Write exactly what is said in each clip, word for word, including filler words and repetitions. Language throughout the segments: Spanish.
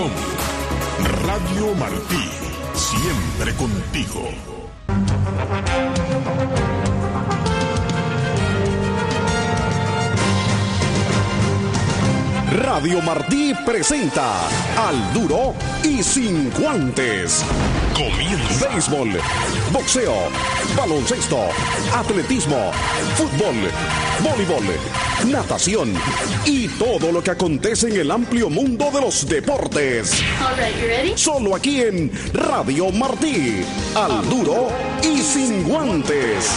com. Radio Martí, siempre contigo. Radio Martí presenta Al Duro y Sin Guantes. Comienza. Béisbol, boxeo, baloncesto, atletismo, fútbol, voleibol, natación y todo lo que acontece en el amplio mundo de los deportes. All right, you ready? Solo aquí en Radio Martí. Al Duro y Sin Guantes.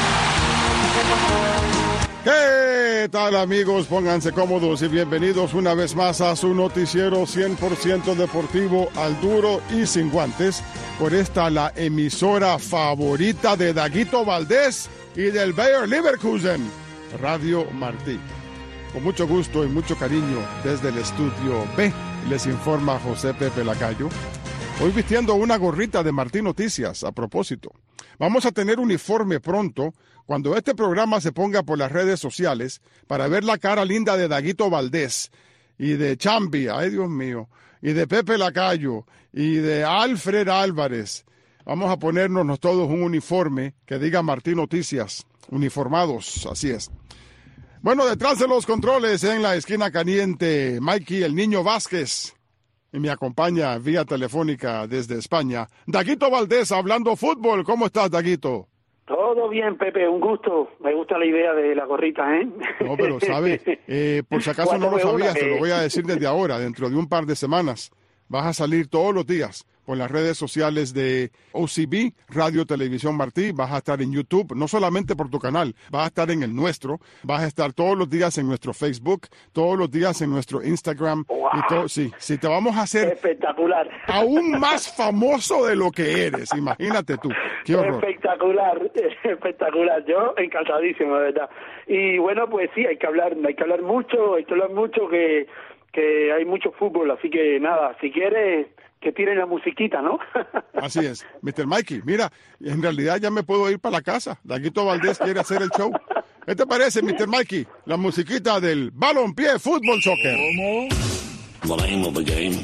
¿Qué tal, amigos? Pónganse cómodos y bienvenidos una vez más a su noticiero cien por ciento deportivo Al Duro y Sin Guantes, por esta la emisora favorita de Daguito Valdés y del Bayer Leverkusen, Radio Martí. Con mucho gusto y mucho cariño desde el estudio B, les informa José Pepe Lacayo. Hoy vistiendo una gorrita de Martí Noticias, a propósito. Vamos a tener uniforme pronto, cuando este programa se ponga por las redes sociales, para ver la cara linda de Daguito Valdés, y de Chambi, ay Dios mío, y de Pepe Lacayo, y de Alfred Álvarez. Vamos a ponernos todos un uniforme que diga Martí Noticias, uniformados, así es. Bueno, detrás de los controles, en la esquina caliente, Mikey, el Niño Vázquez. Y me acompaña vía telefónica desde España, Daguito Valdés, hablando fútbol. ¿Cómo estás, Daguito? Todo bien, Pepe, un gusto. Me gusta la idea de la gorrita, ¿eh? No, pero sabe, eh, por si acaso no lo sabías, te lo voy a decir desde ahora, dentro de un par de semanas. Vas a salir todos los días por las redes sociales de O C B, Radio Televisión Martí. Vas a estar en YouTube, no solamente por tu canal, vas a estar en el nuestro. Vas a estar todos los días en nuestro Facebook, todos los días en nuestro Instagram. Wow. Y todo, sí, sí, te vamos a hacer espectacular, aún más famoso de lo que eres. Imagínate tú. Qué horror. Espectacular, espectacular. Yo encantadísimo, de verdad. Y bueno, pues sí, hay que hablar, hay que hablar mucho, hay que hablar mucho que... que hay mucho fútbol, así que nada, si quieres que tiren la musiquita, ¿no? Así es. mister Mikey, mira, en realidad ya me puedo ir para la casa. Daguito Valdés quiere hacer el show. ¿Qué te parece, mister Mikey? La musiquita del balompié fútbol soccer. ¿Cómo? The name of the game.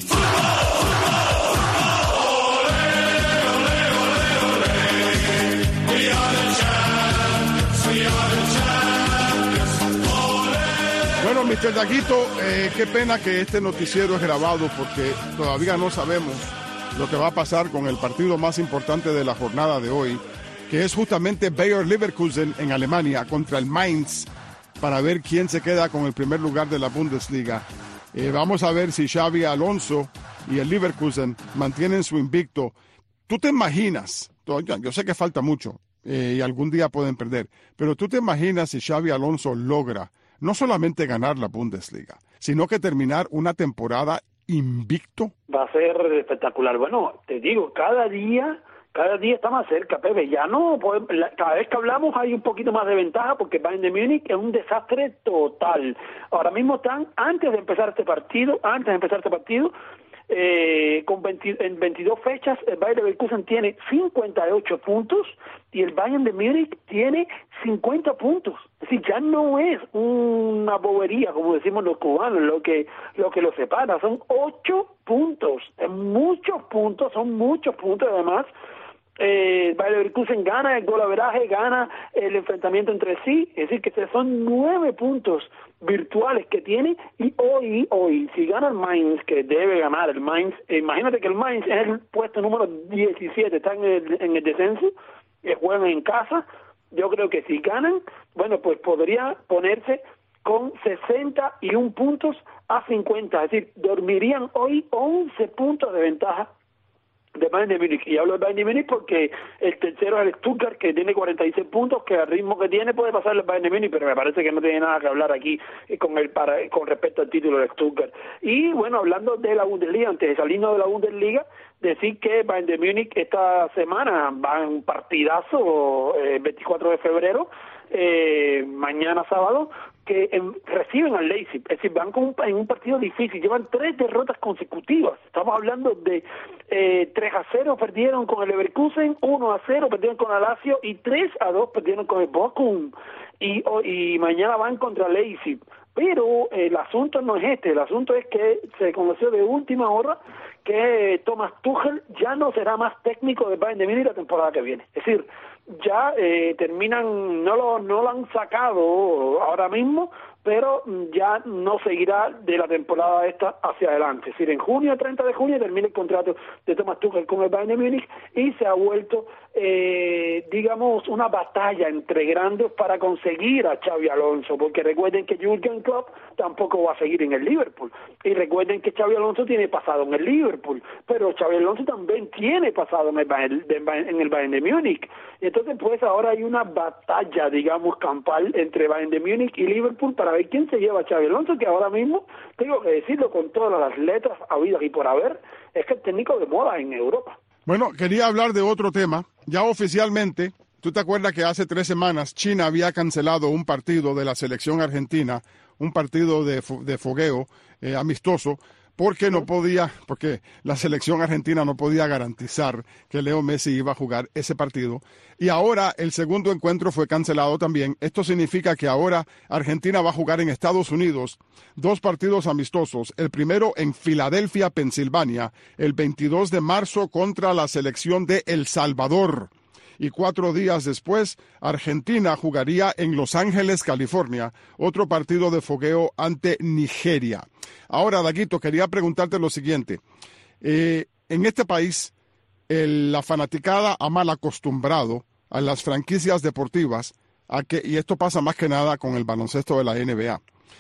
Bueno, mister Daguito, eh, qué pena que este noticiero es grabado porque todavía no sabemos lo que va a pasar con el partido más importante de la jornada de hoy, que es justamente Bayer Leverkusen en Alemania contra el Mainz, para ver quién se queda con el primer lugar de la Bundesliga. Eh, vamos a ver si Xabi Alonso y el Leverkusen mantienen su invicto. ¿Tú te imaginas? Yo sé que falta mucho eh, y algún día pueden perder, pero ¿tú te imaginas si Xabi Alonso logra no solamente ganar la Bundesliga, sino que terminar una temporada invicto? Va a ser espectacular. Bueno, te digo, cada día, cada día está más cerca, Pepe. Ya no, cada vez que hablamos hay un poquito más de ventaja porque Bayern de Múnich es un desastre total. Ahora mismo están, antes de empezar este partido, antes de empezar este partido, Eh, con veinte, en veintidós fechas el Bayer Leverkusen tiene cincuenta y ocho puntos y el Bayern de Múnich tiene cincuenta puntos. Es decir, ya no es una bobería, como decimos los cubanos, lo que lo que los separa. Son ocho puntos, muchos puntos, son muchos puntos. Además, eh, Bayer Leverkusen gana el golaveraje, gana el enfrentamiento entre sí, es decir, que son nueve puntos virtuales que tiene. Y hoy, hoy, si gana el Mainz, que debe ganar el Mainz, eh, imagínate que el Mainz es el puesto número diecisiete, está en el, en el descenso, eh, juegan en casa. Yo creo que si ganan, bueno, pues podría ponerse con sesenta y uno puntos a cincuenta, es decir, dormirían hoy once puntos de ventaja de Bayern de Múnich. Y hablo de Bayern de Múnich porque el tercero es el Stuttgart, que tiene cuarenta y seis puntos, que al ritmo que tiene puede pasar el Bayern de Múnich, pero me parece que no tiene nada que hablar aquí con el para con respecto al título de Stuttgart. Y bueno, hablando de la Bundesliga, antes de salirnos de la Bundesliga, decir que Bayern de Múnich esta semana va en un partidazo, el eh, veinticuatro de febrero, eh, mañana sábado, que en, reciben al Leipzig, es decir, van con un, en un partido difícil, llevan tres derrotas consecutivas. Estamos hablando de eh, tres a cero perdieron con el Leverkusen, uno a cero perdieron con el Lazio y tres a dos perdieron con el Bochum. Y, oh, y mañana van contra Leipzig. Pero el asunto no es este, el asunto es que se conoció de última hora que Thomas Tuchel ya no será más técnico del Bayern de Múnich la temporada que viene. Es decir, ya eh, terminan, no lo, no lo han sacado ahora mismo, pero ya no seguirá de la temporada esta hacia adelante. Es decir, en junio, treinta de junio, termina el contrato de Thomas Tuchel con el Bayern de Múnich y se ha vuelto, eh, digamos, una batalla entre grandes para conseguir a Xabi Alonso, porque recuerden que Jürgen Klopp tampoco va a seguir en el Liverpool, y recuerden que Xabi Alonso tiene pasado en el Liverpool, pero Xabi Alonso también tiene pasado en el Bayern, en el Bayern de Múnich. Entonces, pues ahora hay una batalla, digamos, campal entre Bayern de Múnich y Liverpool para ver quién se lleva a Xabi Alonso, que ahora mismo, tengo que decirlo con todas las letras habidas y por haber, es que el técnico de moda en Europa. Bueno, quería hablar de otro tema. Ya oficialmente, ¿tú te acuerdas que hace tres semanas China había cancelado un partido de la selección argentina, un partido de, de fogueo eh, amistoso, porque no podía, porque la selección argentina no podía garantizar que Leo Messi iba a jugar ese partido? Y ahora el segundo encuentro fue cancelado también. Esto significa que ahora Argentina va a jugar en Estados Unidos dos partidos amistosos. El primero en Filadelfia, Pensilvania, el veintidós de marzo contra la selección de El Salvador. Y cuatro días después, Argentina jugaría en Los Ángeles, California, otro partido de fogueo ante Nigeria. Ahora, Daguito, quería preguntarte lo siguiente. Eh, en este país, el, la fanaticada ha mal acostumbrado a las franquicias deportivas, a que, y esto pasa más que nada con el baloncesto de la N B A,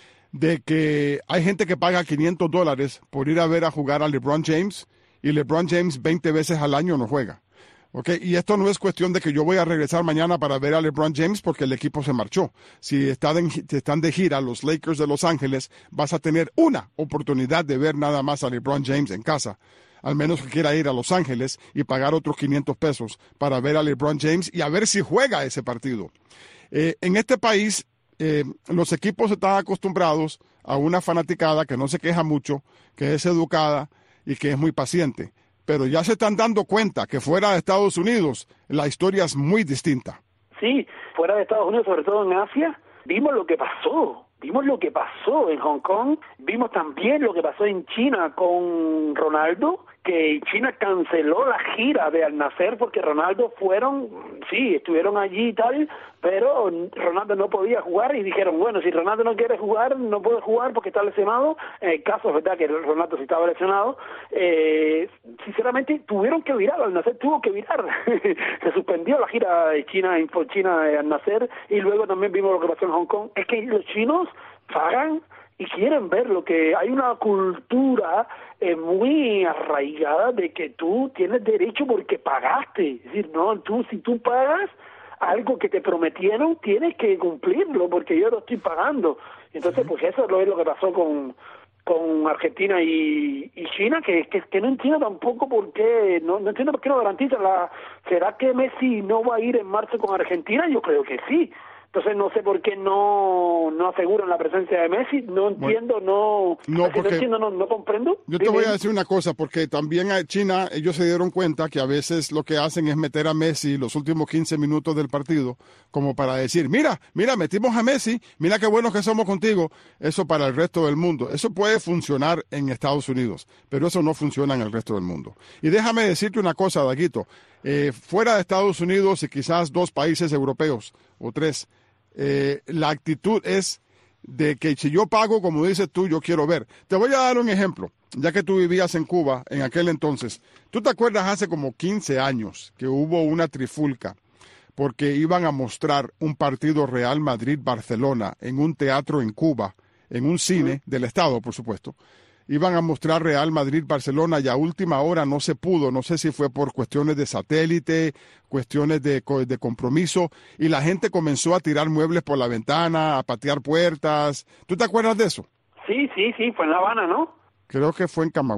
de que hay gente que paga quinientos dólares por ir a ver a jugar a LeBron James, y LeBron James veinte veces al año no juega. Okay, y esto no es cuestión de que yo voy a regresar mañana para ver a LeBron James porque el equipo se marchó. Si están, en, si están de gira los Lakers de Los Ángeles, vas a tener una oportunidad de ver nada más a LeBron James en casa. Al menos que quiera ir a Los Ángeles y pagar otros quinientos pesos para ver a LeBron James y a ver si juega ese partido. Eh, en este país, eh, los equipos están acostumbrados a una fanaticada que no se queja mucho, que es educada y que es muy paciente. Pero ya se están dando cuenta que fuera de Estados Unidos la historia es muy distinta. Sí, fuera de Estados Unidos, sobre todo en Asia, vimos lo que pasó. Vimos lo que pasó en Hong Kong, vimos también lo que pasó en China con Ronaldo, que China canceló la gira de Al Nassr porque Ronaldo fueron, sí, estuvieron allí y tal, pero Ronaldo no podía jugar y dijeron, bueno, si Ronaldo no quiere jugar, no puede jugar porque está lesionado. En el caso es verdad que Ronaldo sí estaba lesionado, eh, sinceramente tuvieron que virar, Al Nassr tuvo que virar, se suspendió la gira de China, Info China de Al Nassr, y luego también vimos lo que pasó en Hong Kong. Es que los chinos pagan y quieren ver lo que hay una cultura eh, muy arraigada de que tú tienes derecho porque pagaste, es decir, no, tú si tú pagas algo que te prometieron tienes que cumplirlo porque yo lo estoy pagando. Entonces, pues eso es lo que pasó con con Argentina y, y China, que, que que no entiendo tampoco por qué, no, no entiendo por qué no garantizan la, ¿será que Messi no va a ir en marzo con Argentina? Yo creo que sí. Entonces no sé por qué no no aseguran la presencia de Messi, no entiendo, bueno, no, no, porque no entiendo, no, no comprendo. Yo te voy a decir una cosa, porque también a China, ellos se dieron cuenta que a veces lo que hacen es meter a Messi los últimos quince minutos del partido, como para decir, mira, mira, metimos a Messi, mira qué buenos que somos contigo. Eso para el resto del mundo. Eso puede funcionar en Estados Unidos, pero eso no funciona en el resto del mundo. Y déjame decirte una cosa, Daguito, eh, fuera de Estados Unidos y quizás dos países europeos o tres, Eh, la actitud es de que si yo pago, como dices tú, yo quiero ver. Te voy a dar un ejemplo, ya que tú vivías en Cuba en aquel entonces. ¿Tú te acuerdas hace como quince años que hubo una trifulca porque iban a mostrar un partido Real Madrid-Barcelona en un teatro en Cuba, en un cine del Estado, por supuesto? Iban a mostrar Real Madrid-Barcelona y a última hora no se pudo, no sé si fue por cuestiones de satélite, cuestiones de, de compromiso, y la gente comenzó a tirar muebles por la ventana, a patear puertas. ¿Tú te acuerdas de eso? Sí, sí, sí, fue en La Habana, ¿no? Creo que fue en Camagüey,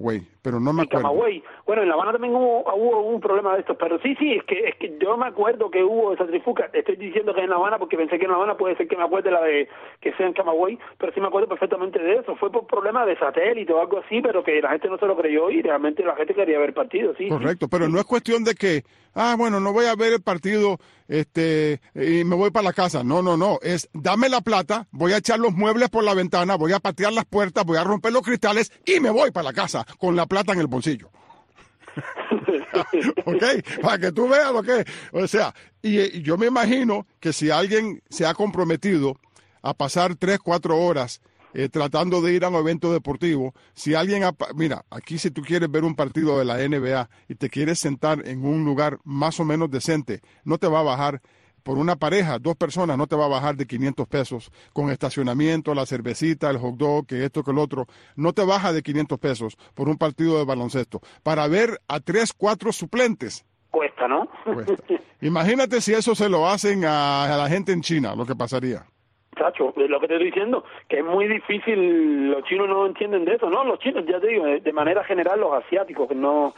pero no me en acuerdo. Camagüey. Bueno, en La Habana también hubo, hubo un problema de estos, pero sí, sí, es que es que yo me acuerdo que hubo esa trifulca. Estoy diciendo que en La Habana porque pensé que en La Habana puede ser que me acuerde la de que sea en Camagüey, pero sí me acuerdo perfectamente de eso. Fue por problemas de satélite o algo así, pero que la gente no se lo creyó y realmente la gente quería ver partido, sí. Correcto, sí, pero sí. no es cuestión de que, ah, bueno, no voy a ver el partido este y me voy para la casa. No, no, no, es dame la plata, voy a echar los muebles por la ventana, voy a patear las puertas, voy a romper los cristales y me voy para la casa con la plata en el bolsillo. ¿Ok? Para que tú veas lo que es. O sea, y, y yo me imagino que si alguien se ha comprometido a pasar tres, cuatro horas eh, tratando de ir a un evento deportivo, si alguien, ha, mira, aquí si tú quieres ver un partido de la N B A y te quieres sentar en un lugar más o menos decente, no te va a bajar. Por una pareja, dos personas, no te va a bajar de quinientos pesos, con estacionamiento, la cervecita, el hot dog, que esto, que el otro, no te baja de quinientos pesos por un partido de baloncesto. Para ver a tres, cuatro suplentes. Cuesta, ¿no? Cuesta. Imagínate si eso se lo hacen a, a la gente en China, lo que pasaría. Chacho, lo que te estoy diciendo, que es muy difícil, los chinos no entienden de eso, ¿no? Los chinos, ya te digo, de, de manera general, los asiáticos, que no...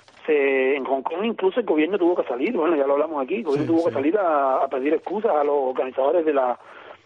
Se, en Hong Kong incluso el gobierno tuvo que salir, bueno, ya lo hablamos aquí, el gobierno sí, tuvo sí. que salir a, a pedir excusas a los organizadores de la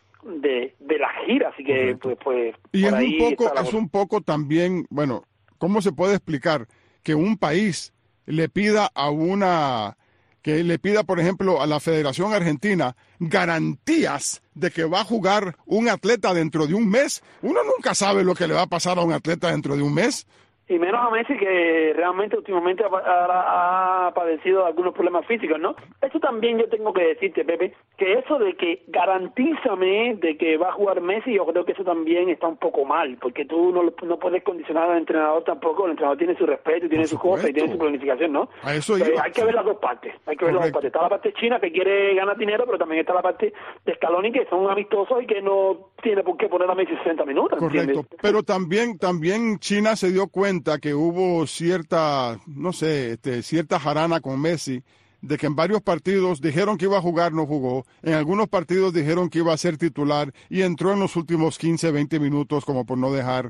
de, de la gira, así que Correcto. pues, pues y por es ahí un poco, está la es cosa. un poco también, bueno, ¿cómo se puede explicar que un país le pida a una, que le pida, por ejemplo, a la Federación Argentina garantías de que va a jugar un atleta dentro de un mes? Uno nunca sabe lo que le va a pasar a un atleta dentro de un mes. Y menos a Messi, que realmente últimamente ha, ha, ha padecido algunos problemas físicos, ¿no? Eso también yo tengo que decirte, Pepe, que eso de que garantízame de que va a jugar Messi, yo creo que eso también está un poco mal, porque tú no, no puedes condicionar al entrenador tampoco, el entrenador tiene su respeto, y tiene sus cosas y tiene su planificación, ¿no? A eso Pero iba. hay que ver las dos partes, hay que ver las dos partes. Está la parte china que quiere ganar dinero, pero también está la parte de Scaloni que son amistosos y que no tiene por qué poner a Messi sesenta minutos, Correcto, ¿entiendes? pero también también China se dio cuenta que hubo cierta, no sé, este, cierta jarana con Messi, de que en varios partidos dijeron que iba a jugar, no jugó, en algunos partidos dijeron que iba a ser titular y entró en los últimos quince, veinte minutos como por no dejar.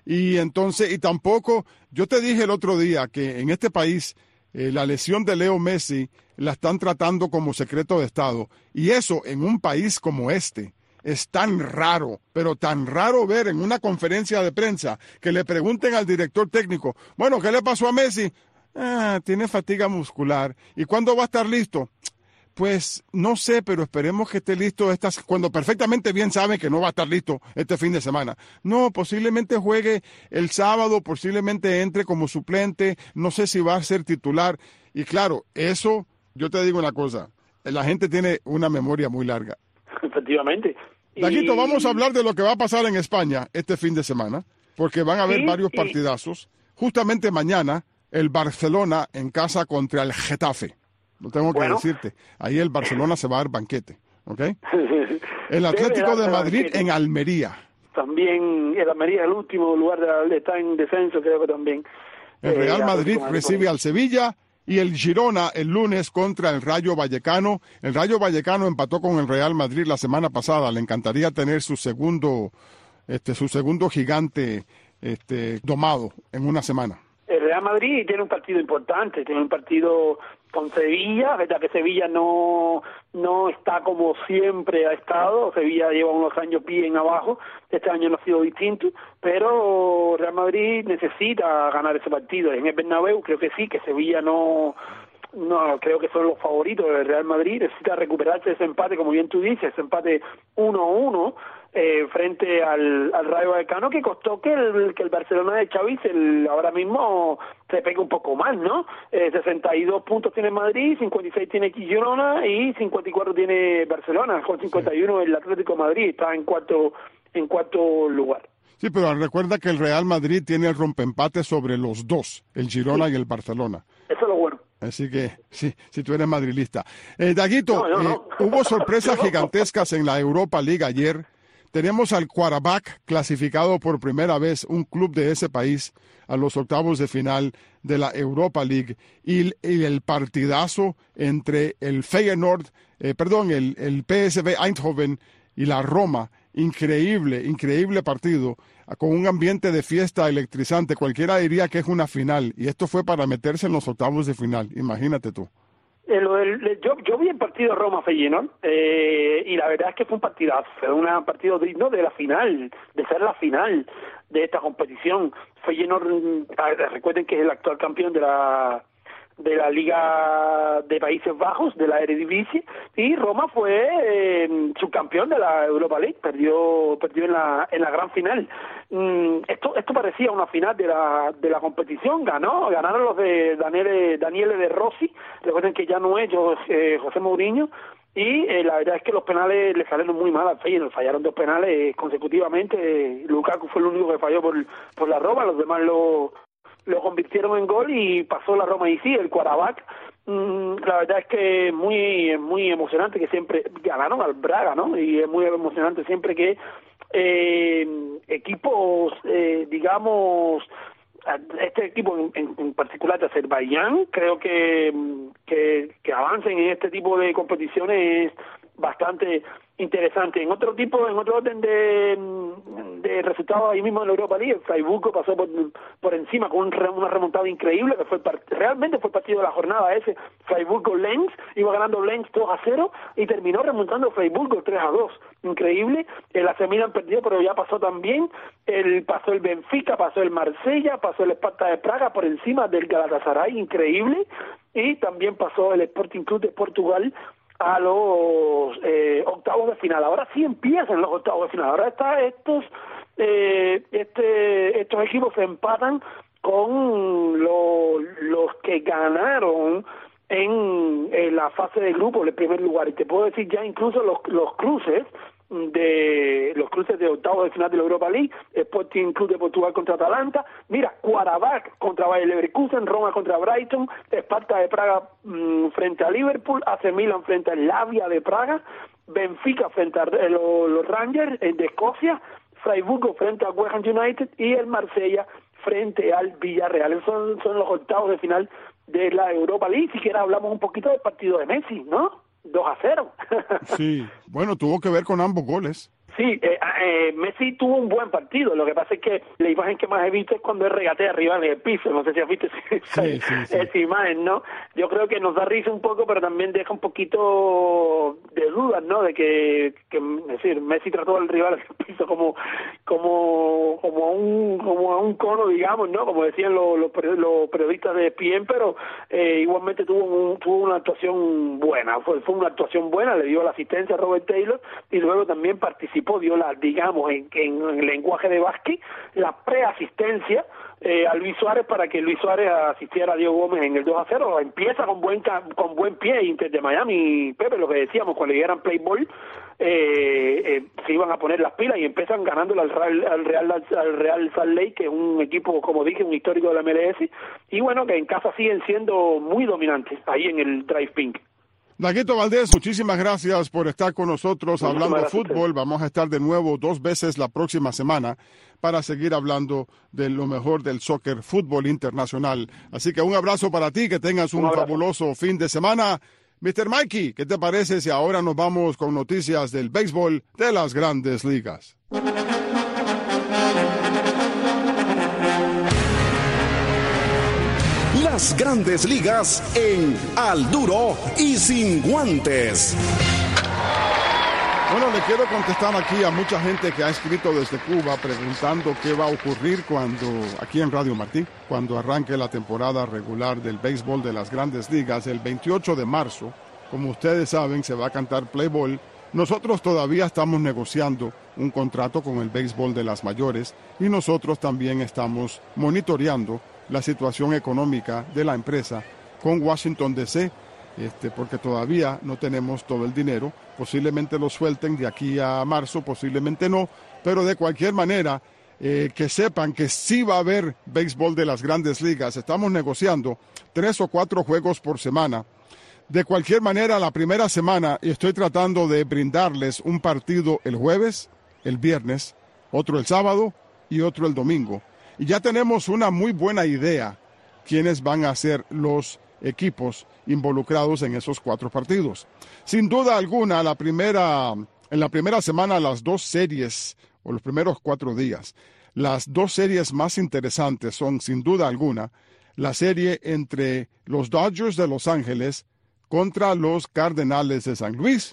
Y entonces, y tampoco, yo te dije el otro día que en este país eh, la lesión de Leo Messi la están tratando como secreto de Estado, y eso en un país como este. Es tan raro, pero tan raro ver en una conferencia de prensa que le pregunten al director técnico, bueno, ¿qué le pasó a Messi? Ah, tiene fatiga muscular. ¿Y cuándo va a estar listo? Pues no sé, pero esperemos que esté listo estas, cuando perfectamente bien sabe que no va a estar listo este fin de semana. No, posiblemente juegue el sábado, posiblemente entre como suplente, no sé si va a ser titular. Y claro, eso, yo te digo una cosa, la gente tiene una memoria muy larga. Efectivamente. Daguito, Y- vamos a hablar de lo que va a pasar en España este fin de semana, porque van a haber Sí, varios sí. partidazos. Justamente mañana, el Barcelona en casa contra el Getafe. Lo tengo que Bueno. decirte. Ahí el Barcelona se va a dar banquete, ¿ok? El Debe Atlético de darse Madrid banquete. en Almería. También el Almería, el último lugar, de, está en descenso, creo que también. El Eh, Real Atlético Madrid de Madrid. recibe al Sevilla y el Girona el lunes contra el Rayo Vallecano. El Rayo Vallecano empató con el Real Madrid la semana pasada. Le encantaría tener su segundo, este, su segundo gigante este, domado en una semana. El Real Madrid tiene un partido importante, tiene un partido con Sevilla, verdad que Sevilla no no está como siempre ha estado, Sevilla lleva unos años bien abajo, este año no ha sido distinto, pero Real Madrid necesita ganar ese partido. En el Bernabéu creo que sí, que Sevilla no no creo que son los favoritos del Real Madrid, necesita recuperarse ese empate, como bien tú dices, ese empate uno a uno eh, frente al, al Rayo Vallecano, que costó que el, que el Barcelona de Xavi el, ahora mismo se pegue un poco más, ¿no? Eh, sesenta y dos puntos tiene Madrid, cincuenta y seis tiene Girona y cincuenta y cuatro tiene Barcelona, con cincuenta y uno el Atlético de Madrid está en cuarto, en cuarto lugar. Sí, pero recuerda que el Real Madrid tiene el rompeempate sobre los dos, el Girona Sí. y el Barcelona. Eso es lo bueno. Así que, sí, si tú eres madrilista. Eh, Daguito, No, yo no. eh, hubo sorpresas Yo no. gigantescas en la Europa League ayer. Tenemos al Qarabağ clasificado por primera vez, un club de ese país, a los octavos de final de la Europa League. Y, y el partidazo entre el Feyenoord, eh, perdón, el, el P S V Eindhoven y la Roma, increíble, increíble partido, con un ambiente de fiesta electrizante. Cualquiera diría que es una final, y esto fue para meterse en los octavos de final, imagínate tú. El, el, yo, yo vi el partido Roma-Feyenoord eh, y la verdad es que fue un partidazo, fue un partido digno de la final, de ser la final de esta competición. Feyenoord, recuerden que es el actual campeón de la de la Liga de Países Bajos, de la Eredivisie, y Roma fue eh, subcampeón de la Europa League, perdió perdió en la en la gran final. Mm, esto esto parecía una final de la de la competición, ganó ganaron los de Daniele Daniele De Rossi, recuerden que ya no es eh, José Mourinho, y eh, la verdad es que los penales le salieron muy mal al Feyenoord, fallaron dos penales consecutivamente. eh, Lukaku fue el único que falló por por la Roma, los demás lo lo convirtieron en gol y pasó la Roma. Y sí, el Qarabağ, mmm, la verdad es que es muy muy emocionante que siempre ganaron al Braga, ¿no? Y es muy emocionante siempre que eh, equipos, eh, digamos, este equipo en, en, en particular de Azerbaiyán, creo que, que que avancen en este tipo de competiciones es bastante interesante. En otro tipo, en otro orden de, de resultados ahí mismo en la Europa League, el Freiburg pasó por, por encima con un, una remontada increíble, que fue realmente fue el partido de la jornada ese. Freiburg-Lens, iba ganando Lens dos a cero y terminó remontando Freiburg tres a dos. Increíble. El A C Milan perdió, pero ya pasó también. El, pasó el Benfica, pasó el Marsella, pasó el Sparta de Praga por encima del Galatasaray, increíble. Y también pasó el Sporting Club de Portugal a los eh, octavos de final. Ahora sí empiezan los octavos de final. Ahora está estos eh, este estos equipos se empatan con lo, los que ganaron en, en la fase de grupo, en el primer lugar. Y te puedo decir ya incluso los los cruces de los cruces de octavos de final de la Europa League: Sporting Club de Portugal contra Atalanta, mira, Qarabağ contra Bayer Leverkusen, Roma contra Brighton, Sparta de Praga mmm, frente a Liverpool, A C Milan frente al Slavia de Praga, Benfica frente a eh, los, los Rangers eh, de Escocia, Freiburg frente a West Ham United y el Marsella frente al Villarreal. Esos son, son los octavos de final de la Europa League. Si quieres hablamos un poquito del partido de Messi, ¿no? dos a cero. Sí, bueno, tuvo que ver con ambos goles. Sí, eh, eh, Messi tuvo un buen partido. Lo que pasa es que la imagen que más he visto es cuando él regatea arriba en el piso. No sé si has visto esa, sí, sí, sí. esa imagen, ¿no? Yo creo que nos da risa un poco, pero también deja un poquito de dudas, ¿no? De que, que es decir, Messi trató al rival en el piso como como como a un como a un cono, digamos, ¿no? Como decían los, los, los periodistas de E S P N, pero eh, igualmente tuvo un, tuvo una actuación buena. Fue, fue una actuación buena, le dio la asistencia a Robert Taylor y luego también participó, dio la, digamos, en, en, en el lenguaje de básquet, la preasistencia eh, a Luis Suárez para que Luis Suárez asistiera a Diego Gómez en el dos a cero. Empieza con buen con buen pie Inter de Miami, Pepe, lo que decíamos, cuando llegaran play ball eh, eh, se iban a poner las pilas y empiezan ganándole al Real, al Real al Real Salt Lake, que es un equipo, como dije, un histórico de la M L S, y bueno, que en casa siguen siendo muy dominantes ahí en el Drive Pink. Daguito Valdés, muchísimas gracias por estar con nosotros hablando de fútbol. Vamos a estar de nuevo dos veces la próxima semana para seguir hablando de lo mejor del soccer, fútbol internacional. Así que un abrazo para ti, que tengas un, un fabuloso fin de semana. mister Mikey, ¿qué te parece si ahora nos vamos con noticias del béisbol de las Grandes Ligas? Las Grandes Ligas en Al Duro y Sin Guantes. Bueno, le quiero contestar aquí a mucha gente que ha escrito desde Cuba preguntando qué va a ocurrir cuando, aquí en Radio Martí, cuando arranque la temporada regular del béisbol de las Grandes Ligas el veintiocho de marzo. Como ustedes saben, se va a cantar play ball. Nosotros todavía estamos negociando un contrato con el béisbol de las mayores y nosotros también estamos monitoreando la situación económica de la empresa con Washington D C, este, porque todavía no tenemos todo el dinero. Posiblemente lo suelten de aquí a marzo, posiblemente no, pero de cualquier manera, eh, que sepan que sí va a haber béisbol de las Grandes Ligas. Estamos negociando tres o cuatro juegos por semana. De cualquier manera, la primera semana estoy tratando de brindarles un partido el jueves, el viernes, otro el sábado y otro el domingo. Y ya tenemos una muy buena idea quiénes van a ser los equipos involucrados en esos cuatro partidos. Sin duda alguna, la primera En la primera semana, las dos series, o los primeros cuatro días, las dos series más interesantes son, sin duda alguna, la serie entre los Dodgers de Los Ángeles contra los Cardenales de San Luis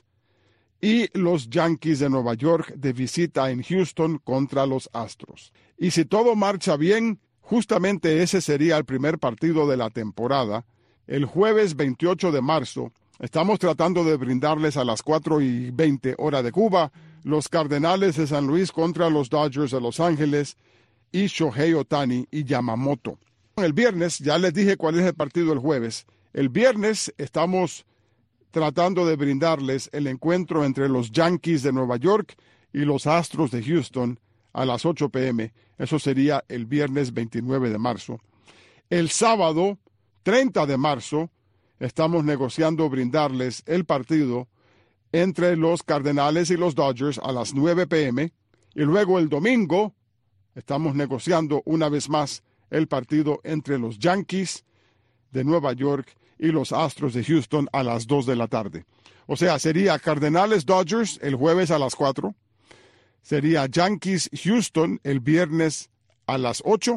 y los Yankees de Nueva York de visita en Houston contra los Astros. Y si todo marcha bien, justamente ese sería el primer partido de la temporada. El jueves veintiocho de marzo, estamos tratando de brindarles a las cuatro y veinte hora de Cuba, los Cardenales de San Luis contra los Dodgers de Los Ángeles y Shohei Ohtani y Yamamoto. El viernes, ya les dije cuál es el partido el jueves. El viernes estamos tratando de brindarles el encuentro entre los Yankees de Nueva York y los Astros de Houston a las ocho p m Eso sería el viernes veintinueve de marzo. El sábado treinta de marzo estamos negociando brindarles el partido entre los Cardenales y los Dodgers a las nueve p m Y luego el domingo estamos negociando una vez más el partido entre los Yankees de Nueva York y los Astros de Houston a las dos de la tarde. O sea, sería Cardenales-Dodgers el jueves a las cuatro. Sería Yankees-Houston el viernes a las ocho.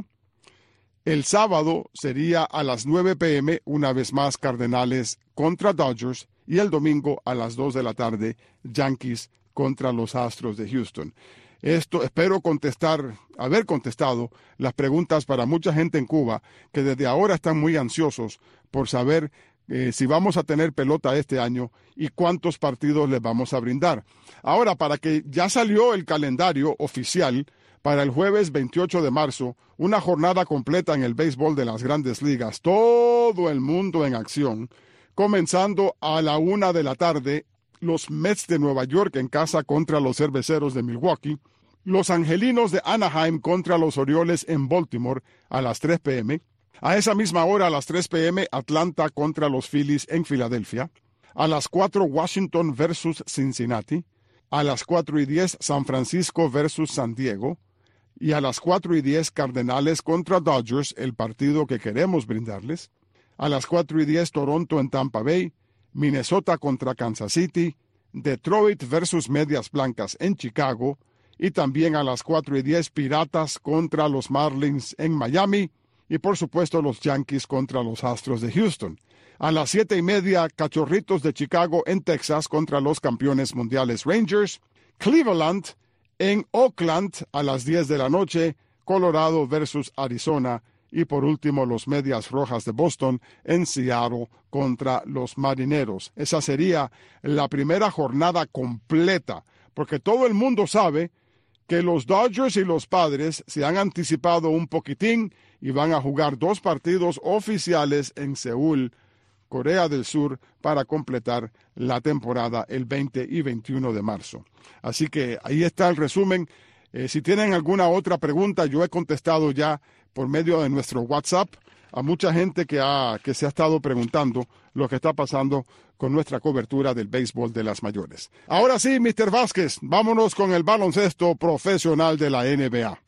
El sábado sería a las nueve p m, una vez más Cardenales contra Dodgers. Y el domingo a las dos de la tarde, Yankees contra los Astros de Houston. Esto espero contestar, haber contestado las preguntas para mucha gente en Cuba que desde ahora están muy ansiosos por saber eh, si vamos a tener pelota este año y cuántos partidos les vamos a brindar. Ahora, para que ya salió el calendario oficial para el jueves veintiocho de marzo, una jornada completa en el béisbol de las Grandes Ligas, todo el mundo en acción, comenzando a la una de la tarde. Los Mets de Nueva York en casa contra los Cerveceros de Milwaukee, los Angelinos de Anaheim contra los Orioles en Baltimore a las tres p m A esa misma hora, a las tres p m, Atlanta contra los Phillies en Filadelfia. A las cuatro, Washington versus Cincinnati. A las cuatro y diez, San Francisco versus San Diego. Y a las cuatro y diez, Cardenales contra Dodgers, el partido que queremos brindarles. A las cuatro y diez, Toronto en Tampa Bay. Minnesota contra Kansas City, Detroit versus Medias Blancas en Chicago, y también a las cuatro y diez Piratas contra los Marlins en Miami, y por supuesto los Yankees contra los Astros de Houston. A las siete y media, Cachorritos de Chicago en Texas contra los campeones mundiales Rangers, Cleveland en Oakland a las diez de la noche, Colorado versus Arizona, y por último, los Medias Rojas de Boston en Seattle contra los Marineros. Esa sería la primera jornada completa, porque todo el mundo sabe que los Dodgers y los Padres se han anticipado un poquitín y van a jugar dos partidos oficiales en Seúl, Corea del Sur, para completar la temporada el veinte y veintiuno de marzo. Así que ahí está el resumen. Eh, si tienen alguna otra pregunta, yo he contestado ya por medio de nuestro WhatsApp a mucha gente que, ha, que se ha estado preguntando lo que está pasando con nuestra cobertura del béisbol de las mayores. Ahora sí, mister Vázquez, vámonos con el baloncesto profesional de la N B A.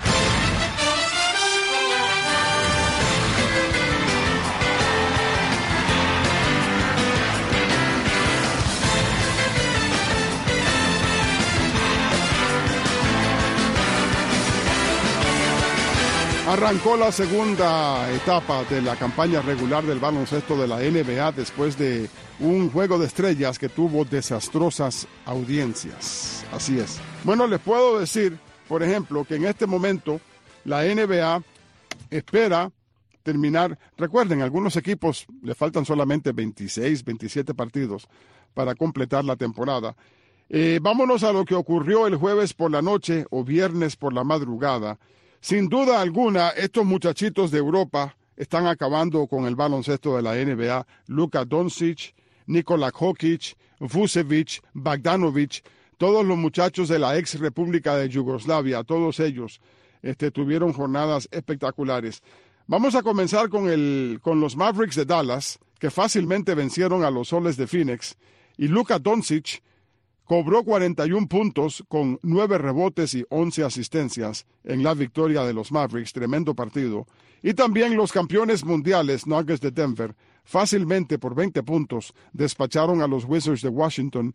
Arrancó la segunda etapa de la campaña regular del baloncesto de la N B A después de un juego de estrellas que tuvo desastrosas audiencias. Así es. Bueno, les puedo decir, por ejemplo, que en este momento la N B A espera terminar. Recuerden, algunos equipos le faltan solamente veintiséis, veintisiete partidos para completar la temporada. Eh, vámonos a lo que ocurrió el jueves por la noche o viernes por la madrugada. Sin duda alguna, estos muchachitos de Europa están acabando con el baloncesto de la N B A. Luka Doncic, Nikola Jokic, Vucevic, Bogdanovic, todos los muchachos de la ex República de Yugoslavia, todos ellos este, tuvieron jornadas espectaculares. Vamos a comenzar con, el, con los Mavericks de Dallas, que fácilmente vencieron a los Soles de Phoenix, y Luka Doncic cobró cuarenta y un puntos con nueve rebotes y once asistencias en la victoria de los Mavericks, tremendo partido. Y también los campeones mundiales Nuggets de Denver, fácilmente por veinte puntos, despacharon a los Wizards de Washington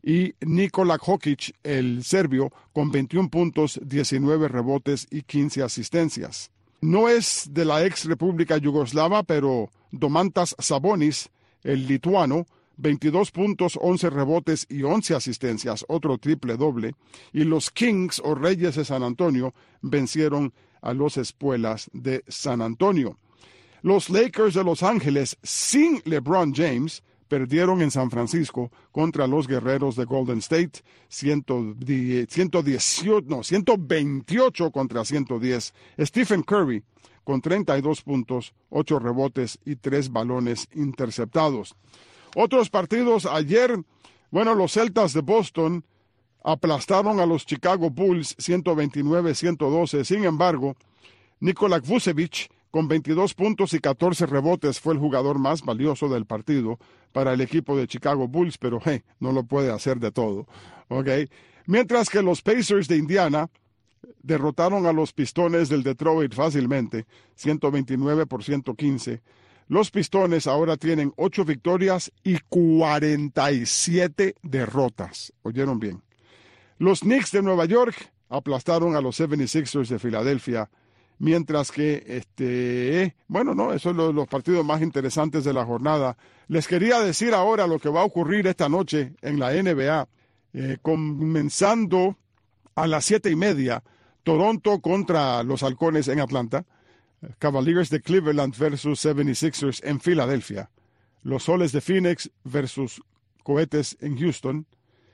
y Nikola Jokic, el serbio, con veintiún puntos, diecinueve rebotes y quince asistencias. No es de la ex República Yugoslava, pero Domantas Sabonis, el lituano, veintidós puntos, once rebotes y once asistencias, otro triple doble, y los Kings o Reyes de San Antonio vencieron a los Espuelas de San Antonio. Los Lakers de Los Ángeles, sin LeBron James, perdieron en San Francisco contra los Guerreros de Golden State, ciento dieciocho, no, ciento veintiocho contra ciento diez. Stephen Curry con treinta y dos puntos, ocho rebotes y tres balones interceptados. Otros partidos ayer, bueno, los Celtas de Boston aplastaron a los Chicago Bulls ciento veintinueve a ciento doce. Sin embargo, Nikola Vucevic, con veintidós puntos y catorce rebotes, fue el jugador más valioso del partido para el equipo de Chicago Bulls, pero hey, no lo puede hacer de todo. ¿Okay? Mientras que los Pacers de Indiana derrotaron a los Pistones del Detroit fácilmente, ciento veintinueve por ciento quince. Los Pistones ahora tienen ocho victorias y cuarenta y siete derrotas. ¿Oyeron bien? Los Knicks de Nueva York aplastaron a los setenta y seis ers de Filadelfia, mientras que, este, bueno, no, esos son los, los partidos más interesantes de la jornada. Les quería decir ahora lo que va a ocurrir esta noche en la N B A, eh, comenzando a las siete y media, Toronto contra los Halcones en Atlanta, Cavaliers de Cleveland versus setenta y seis ers en Filadelfia, los Soles de Phoenix versus Cohetes en Houston,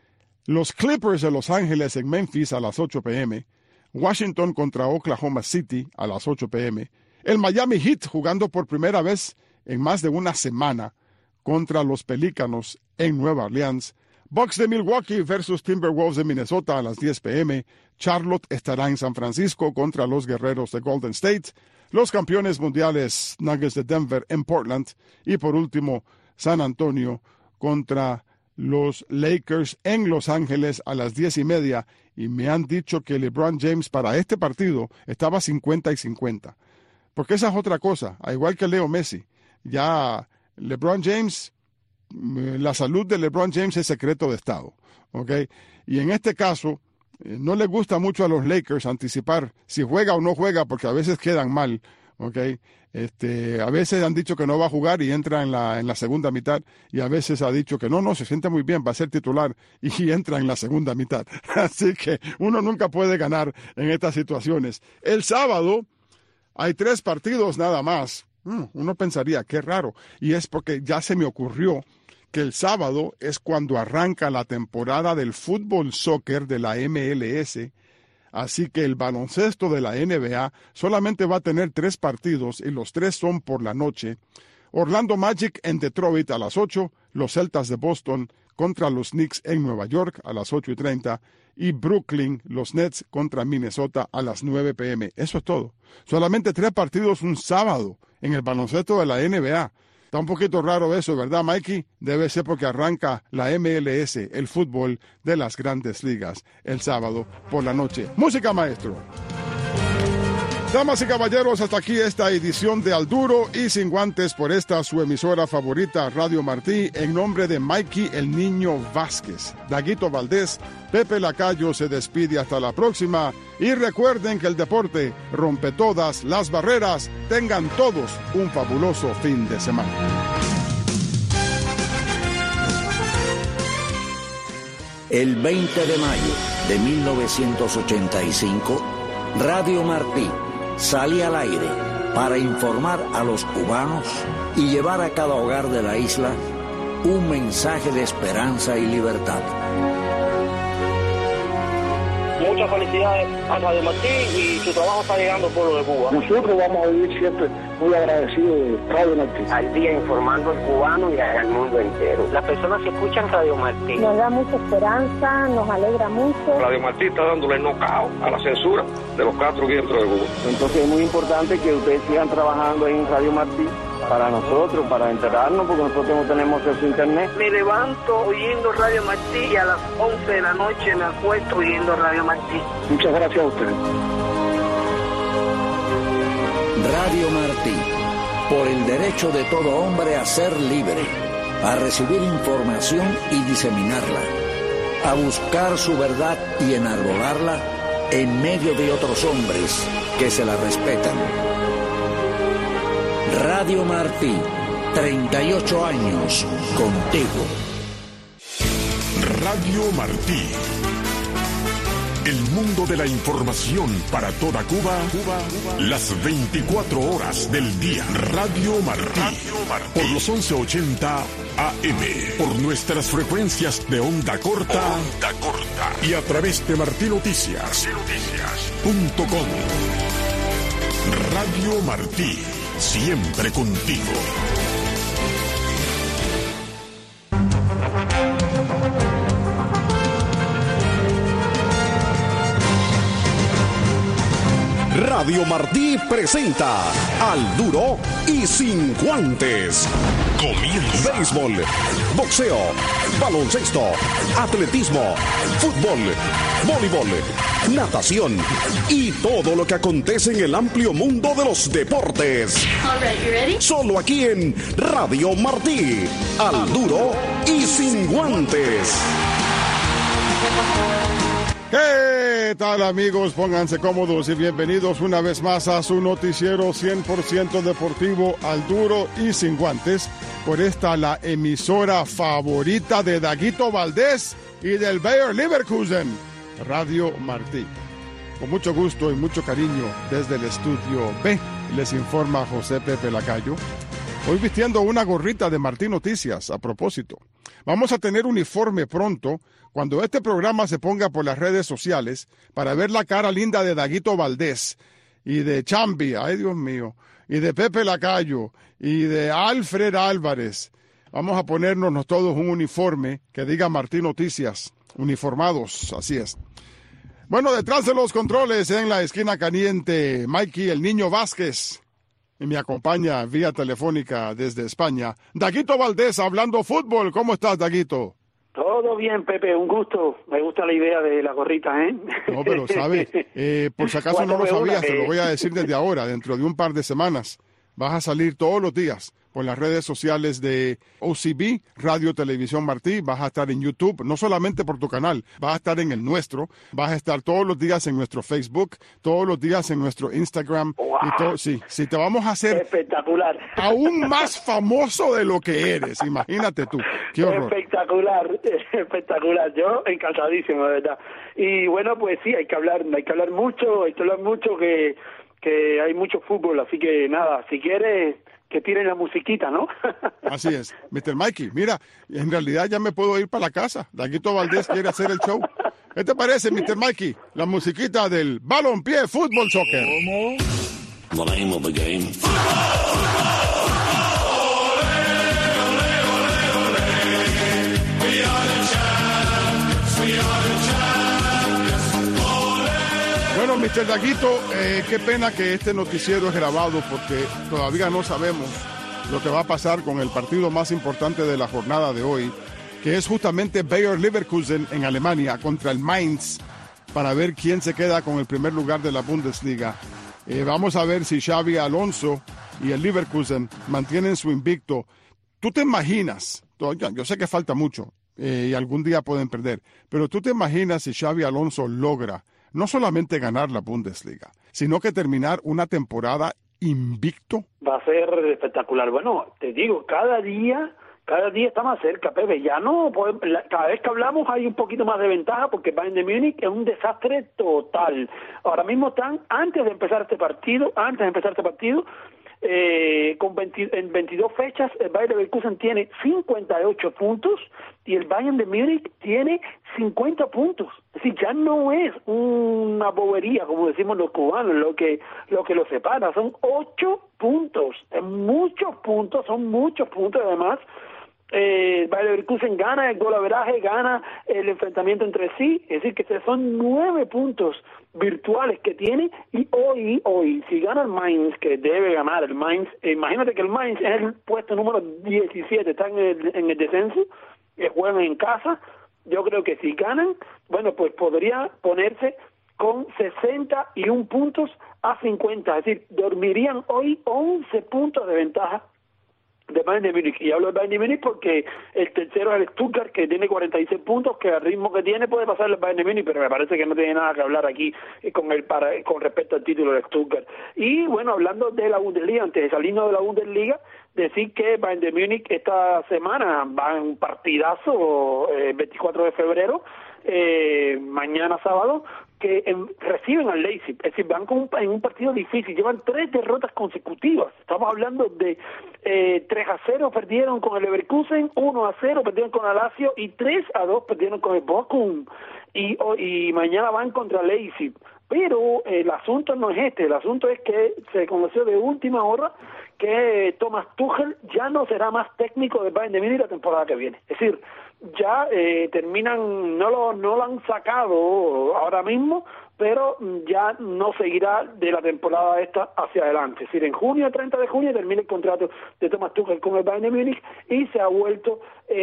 los Clippers de Los Ángeles en Memphis a las ocho p m, Washington contra Oklahoma City a las ocho p m, el Miami Heat jugando por primera vez en más de una semana contra los Pelícanos en Nueva Orleans, Bucks de Milwaukee versus Timberwolves de Minnesota a las diez p m, Charlotte estará en San Francisco contra los Guerreros de Golden State, los campeones mundiales Nuggets de Denver en Portland y por último San Antonio contra los Lakers en Los Ángeles a las diez y media. Y me han dicho que LeBron James para este partido estaba cincuenta y cincuenta. Porque esa es otra cosa, al igual que Leo Messi. Ya LeBron James, la salud de LeBron James es secreto de Estado. ¿Okay? Y en este caso, no le gusta mucho a los Lakers anticipar si juega o no juega, porque a veces quedan mal. ¿Okay? Este, a veces han dicho que no va a jugar y entra en la, en la segunda mitad, y a veces ha dicho que no, no, se siente muy bien, va a ser titular y entra en la segunda mitad. Así que uno nunca puede ganar en estas situaciones. El sábado hay tres partidos nada más. Uno pensaría, qué raro, y es porque ya se me ocurrió que el sábado es cuando arranca la temporada del fútbol soccer de la M L S. Así que el baloncesto de la N B A solamente va a tener tres partidos y los tres son por la noche. Orlando Magic en Detroit a las ocho, los Celtas de Boston contra los Knicks en Nueva York a las ocho y treinta y Brooklyn, los Nets contra Minnesota a las nueve p m Eso es todo. Solamente tres partidos un sábado en el baloncesto de la N B A. Está un poquito raro eso, ¿verdad, Mikey? Debe ser porque arranca la M L S, el fútbol de las grandes ligas, el sábado por la noche. Música, maestro. Damas y caballeros, hasta aquí esta edición de Al Duro y Sin Guantes por esta su emisora favorita, Radio Martí, en nombre de Mikey el Niño Vázquez, Daguito Valdés, Pepe Lacayo se despide hasta la próxima y recuerden que el deporte rompe todas las barreras. Tengan todos un fabuloso fin de semana. El veinte de mayo de mil novecientos ochenta y cinco, Radio Martí sale al aire para informar a los cubanos y llevar a cada hogar de la isla un mensaje de esperanza y libertad. Muchas felicidades a Radio Martí y su trabajo está llegando al pueblo de Cuba. Nosotros vamos a vivir siempre muy agradecidos de Radio Martí. Al día informando al cubano y al mundo entero. Las personas que escuchan Radio Martí nos da mucha esperanza, nos alegra mucho. Radio Martí está dándole knockout a la censura de los cuatro vientos de Cuba. Entonces es muy importante que ustedes sigan trabajando en Radio Martí para nosotros, para enterarnos, porque nosotros no tenemos acceso a internet. Me levanto oyendo Radio Martí y a las once de la noche me acuesto oyendo Radio Martí. Muchas gracias a ustedes. Radio Martí, por el derecho de todo hombre a ser libre, a recibir información y diseminarla. a buscar su verdad y enarbolarla en medio de otros hombres que se la respetan. Radio Martí, treinta y ocho años contigo. Radio Martí. El mundo de la información para toda Cuba, Cuba, Cuba, las veinticuatro horas del día. Radio Martí, Radio Martí. Por los once ochenta A M, por nuestras frecuencias de onda corta, onda corta y a través de martí noticias punto com. Radio Martí, siempre contigo. Radio Martí presenta Al Duro y Sin Guantes. Comienza. Béisbol, boxeo, baloncesto, atletismo, fútbol, voleibol, natación y todo lo que acontece en el amplio mundo de los deportes. All right, you ready? Solo aquí en Radio Martí. Al Duro y Sin Guantes. ¿Qué tal, amigos? Pónganse cómodos y bienvenidos una vez más a su noticiero cien por ciento deportivo Al Duro y Sin Guantes, por esta la emisora favorita de Daguito Valdés y del Bayer Leverkusen, Radio Martí. Con mucho gusto y mucho cariño desde el estudio B, les informa José Pepe Lacayo. Hoy vistiendo una gorrita de Martí Noticias, a propósito. Vamos a tener uniforme pronto, cuando este programa se ponga por las redes sociales, para ver la cara linda de Daguito Valdés, y de Chambi, ay Dios mío, y de Pepe Lacayo, y de Alfred Álvarez. Vamos a ponernos todos un uniforme que diga Martí Noticias, uniformados, así es. Bueno, detrás de los controles, en la esquina caliente, Mikey el Niño Vázquez. Y me acompaña vía telefónica desde España, Daguito Valdés, hablando fútbol. ¿Cómo estás, Daguito? Todo bien, Pepe, un gusto. Me gusta la idea de la gorrita, ¿eh? No, pero sabe, eh, por si acaso no lo sabías, te lo voy a decir desde ahora, dentro de un par de semanas. Vas a salir todos los días por las redes sociales de O C B, Radio Televisión Martí. Vas a estar en YouTube, no solamente por tu canal, vas a estar en el nuestro. Vas a estar todos los días en nuestro Facebook, todos los días en nuestro Instagram. Wow. Y todo, sí, sí, te vamos a hacer espectacular, aún más famoso de lo que eres. Imagínate tú. Qué horror. Espectacular, espectacular. Yo encantadísimo, de verdad. Y bueno, pues sí, hay que hablar, hay que hablar mucho, hay que hablar mucho que que hay mucho fútbol, así que nada, si quieres que tiren la musiquita, ¿no? Así es. mister Mikey, mira, en realidad ya me puedo ir para la casa. Daguito Valdés quiere hacer el show. ¿Qué te parece, mister Mikey? La musiquita del balompié fútbol soccer. ¿Cómo? The name of the game. Bueno, mister Daguito, eh, qué pena que este noticiero es grabado porque todavía no sabemos lo que va a pasar con el partido más importante de la jornada de hoy, que es justamente Bayer Leverkusen en Alemania contra el Mainz, para ver quién se queda con el primer lugar de la Bundesliga. Eh, vamos a ver si Xabi Alonso y el Leverkusen mantienen su invicto. ¿Tú te imaginas? Yo sé que falta mucho eh, y algún día pueden perder, pero ¿tú te imaginas si Xabi Alonso logra no solamente ganar la Bundesliga, sino que terminar una temporada invicto? Va a ser espectacular. Bueno, te digo, cada día, cada día está más cerca, Pepe. Ya no, cada vez que hablamos hay un poquito más de ventaja porque Bayern de Múnich es un desastre total. Ahora mismo están, antes de empezar este partido, antes de empezar este partido, Eh, con veinte, en veintidós fechas el Bayer Leverkusen tiene cincuenta y ocho puntos y el Bayern de Múnich tiene cincuenta puntos. Es decir, ya no es una bobería, como decimos los cubanos, lo que lo que los separa. Son ocho puntos, muchos puntos, son muchos puntos. Además, eh, Bayer Leverkusen gana el golaveraje, gana el enfrentamiento entre sí, es decir, que son nueve puntos virtuales que tiene. Y hoy, hoy, si gana el Mainz, que debe ganar el Mainz, eh, imagínate que el Mainz es el puesto número diecisiete, está en el, en el descenso, eh, juegan en casa. Yo creo que si ganan, bueno, pues podría ponerse con sesenta y un puntos a cincuenta, es decir, dormirían hoy once puntos de ventaja de Bayern de Múnich. Y hablo de Bayern de Múnich porque el tercero es el Stuttgart, que tiene cuarenta y seis puntos, que al ritmo que tiene puede pasar el Bayern de Múnich, pero me parece que no tiene nada que hablar aquí con el para, con respecto al título de Stuttgart. Y bueno, hablando de la Bundesliga, antes de salirnos de la Bundesliga, decir que Bayern de Múnich esta semana va en un partidazo, eh, veinticuatro de febrero, eh, mañana sábado, que en, reciben al Leipzig, es decir, van con un, en un partido difícil, llevan tres derrotas consecutivas, estamos hablando de eh, tres a cero perdieron con el Leverkusen, uno a cero perdieron con el Lazio y tres a dos perdieron con el Bochum, y, oh, y mañana van contra Leipzig. Pero el asunto no es este, el asunto es que se conoció de última hora que Thomas Tuchel ya no será más técnico del Bayern de Múnich la temporada que viene. Es decir, ya eh, terminan, no lo, no lo han sacado ahora mismo, pero ya no seguirá de la temporada esta hacia adelante. Es decir, en junio, el treinta de junio, termina el contrato de Thomas Tuchel con el Bayern de Múnich y se ha vuelto,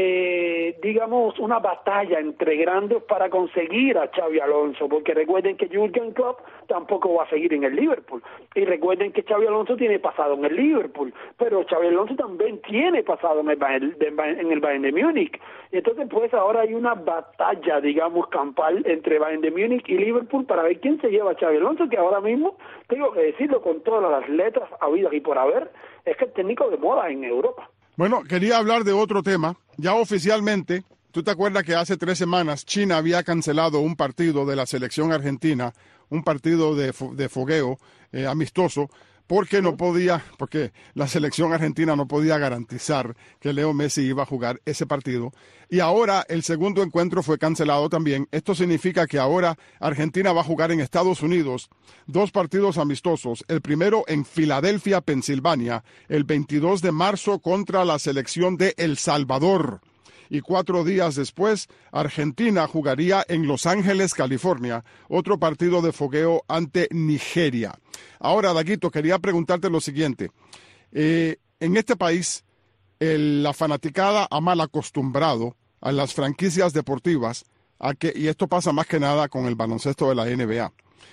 eh, digamos, una batalla entre grandes para conseguir a Xabi Alonso, porque recuerden que Jürgen Klopp tampoco va a seguir en el Liverpool, y recuerden que Xabi Alonso tiene pasado en el Liverpool, pero Xabi Alonso también tiene pasado en el Bayern de, en el Bayern de Múnich. Entonces, pues ahora hay una batalla, digamos, campal entre Bayern de Múnich y Liverpool para ver quién se lleva a Xabi Alonso, que ahora mismo, tengo que decirlo con todas las letras habidas y por haber, es que el técnico de moda en Europa. Bueno, quería hablar de otro tema. Ya oficialmente, ¿tú te acuerdas que hace tres semanas China había cancelado un partido de la selección argentina, un partido de, fo- de fogueo eh, amistoso, porque no podía, porque la selección argentina no podía garantizar que Leo Messi iba a jugar ese partido? Y ahora el segundo encuentro fue cancelado también. Esto significa que ahora Argentina va a jugar en Estados Unidos dos partidos amistosos. El primero en Filadelfia, Pensilvania, el veintidós de marzo contra la selección de El Salvador. Y cuatro días después, Argentina jugaría en Los Ángeles, California, otro partido de fogueo ante Nigeria. Ahora, Daguito, quería preguntarte lo siguiente. Eh, en este país, el, la fanaticada ha mal acostumbrado a las franquicias deportivas, a que, y esto pasa más que nada con el baloncesto de la N B A,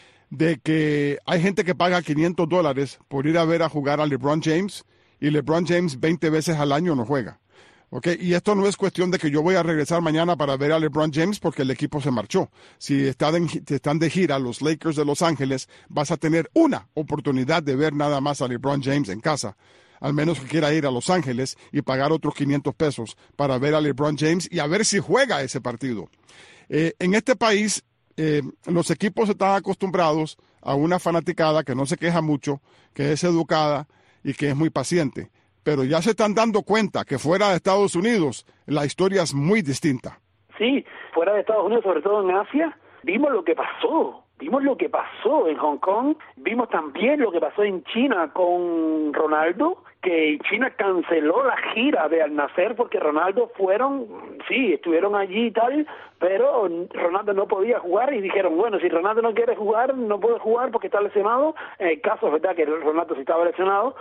de que hay gente que paga quinientos dólares por ir a ver a jugar a LeBron James, y LeBron James veinte veces al año no juega. Okay, y esto no es cuestión de que yo voy a regresar mañana para ver a LeBron James porque el equipo se marchó. Si están, en, están de gira los Lakers de Los Ángeles, vas a tener una oportunidad de ver nada más a LeBron James en casa. Al menos que quiera ir a Los Ángeles y pagar otros quinientos pesos para ver a LeBron James y a ver si juega ese partido. Eh, en este país, eh, los equipos están acostumbrados a una fanaticada que no se queja mucho, que es educada y que es muy paciente. Pero ya se están dando cuenta que fuera de Estados Unidos la historia es muy distinta. Sí, fuera de Estados Unidos, sobre todo en Asia, vimos lo que pasó. Vimos lo que pasó en Hong Kong, vimos también lo que pasó en China con Ronaldo, que China canceló la gira de Al Nassr porque Ronaldo fueron, sí, estuvieron allí y tal, pero Ronaldo no podía jugar y dijeron, bueno, si Ronaldo no quiere jugar, no puede jugar porque está lesionado. En el caso es verdad que Ronaldo sí estaba lesionado,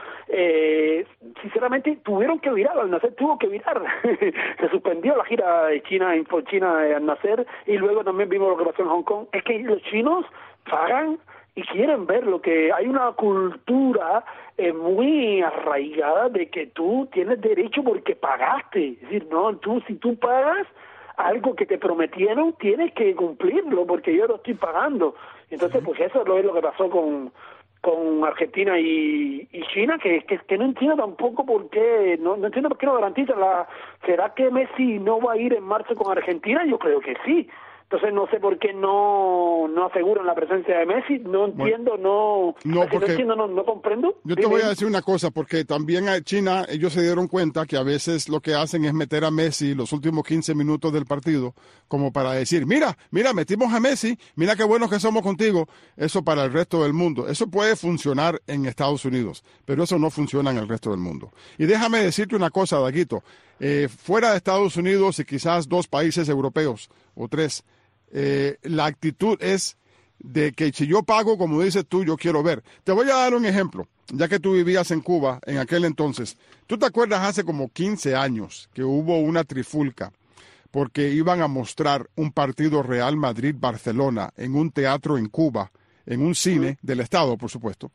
eh, sinceramente tuvieron que virar, Al Nassr tuvo que virar, se suspendió la gira de China, Info China de Al Nassr, y luego también vimos lo que pasó en Hong Kong. Es que los chinos pagan y quieren ver lo que hay, una cultura eh, muy arraigada de que tú tienes derecho porque pagaste. Es decir, no, tú si tú pagas algo que te prometieron, tienes que cumplirlo porque yo lo estoy pagando. Entonces, pues eso es lo que pasó con con Argentina y, y China, que, que que no entiendo tampoco por qué, no, no entiendo por qué no garantizan la... ¿Será que Messi no va a ir en marzo con Argentina? Yo creo que sí. Entonces no sé por qué no no aseguran la presencia de Messi, no entiendo, bueno, no no, porque no entiendo, no, no comprendo. Yo te Dime. voy a decir una cosa, porque también a China, ellos se dieron cuenta que a veces lo que hacen es meter a Messi los últimos quince minutos del partido, como para decir, mira, mira, metimos a Messi, mira qué buenos que somos contigo. Eso para el resto del mundo. Eso puede funcionar en Estados Unidos, pero eso no funciona en el resto del mundo. Y déjame decirte una cosa, Daguito, eh, fuera de Estados Unidos y quizás dos países europeos o tres, Eh, la actitud es de que si yo pago, como dices tú, yo quiero ver. Te voy a dar un ejemplo, ya que tú vivías en Cuba en aquel entonces. ¿Tú te acuerdas hace como quince años que hubo una trifulca porque iban a mostrar un partido Real Madrid-Barcelona en un teatro en Cuba, en un cine del Estado, por supuesto?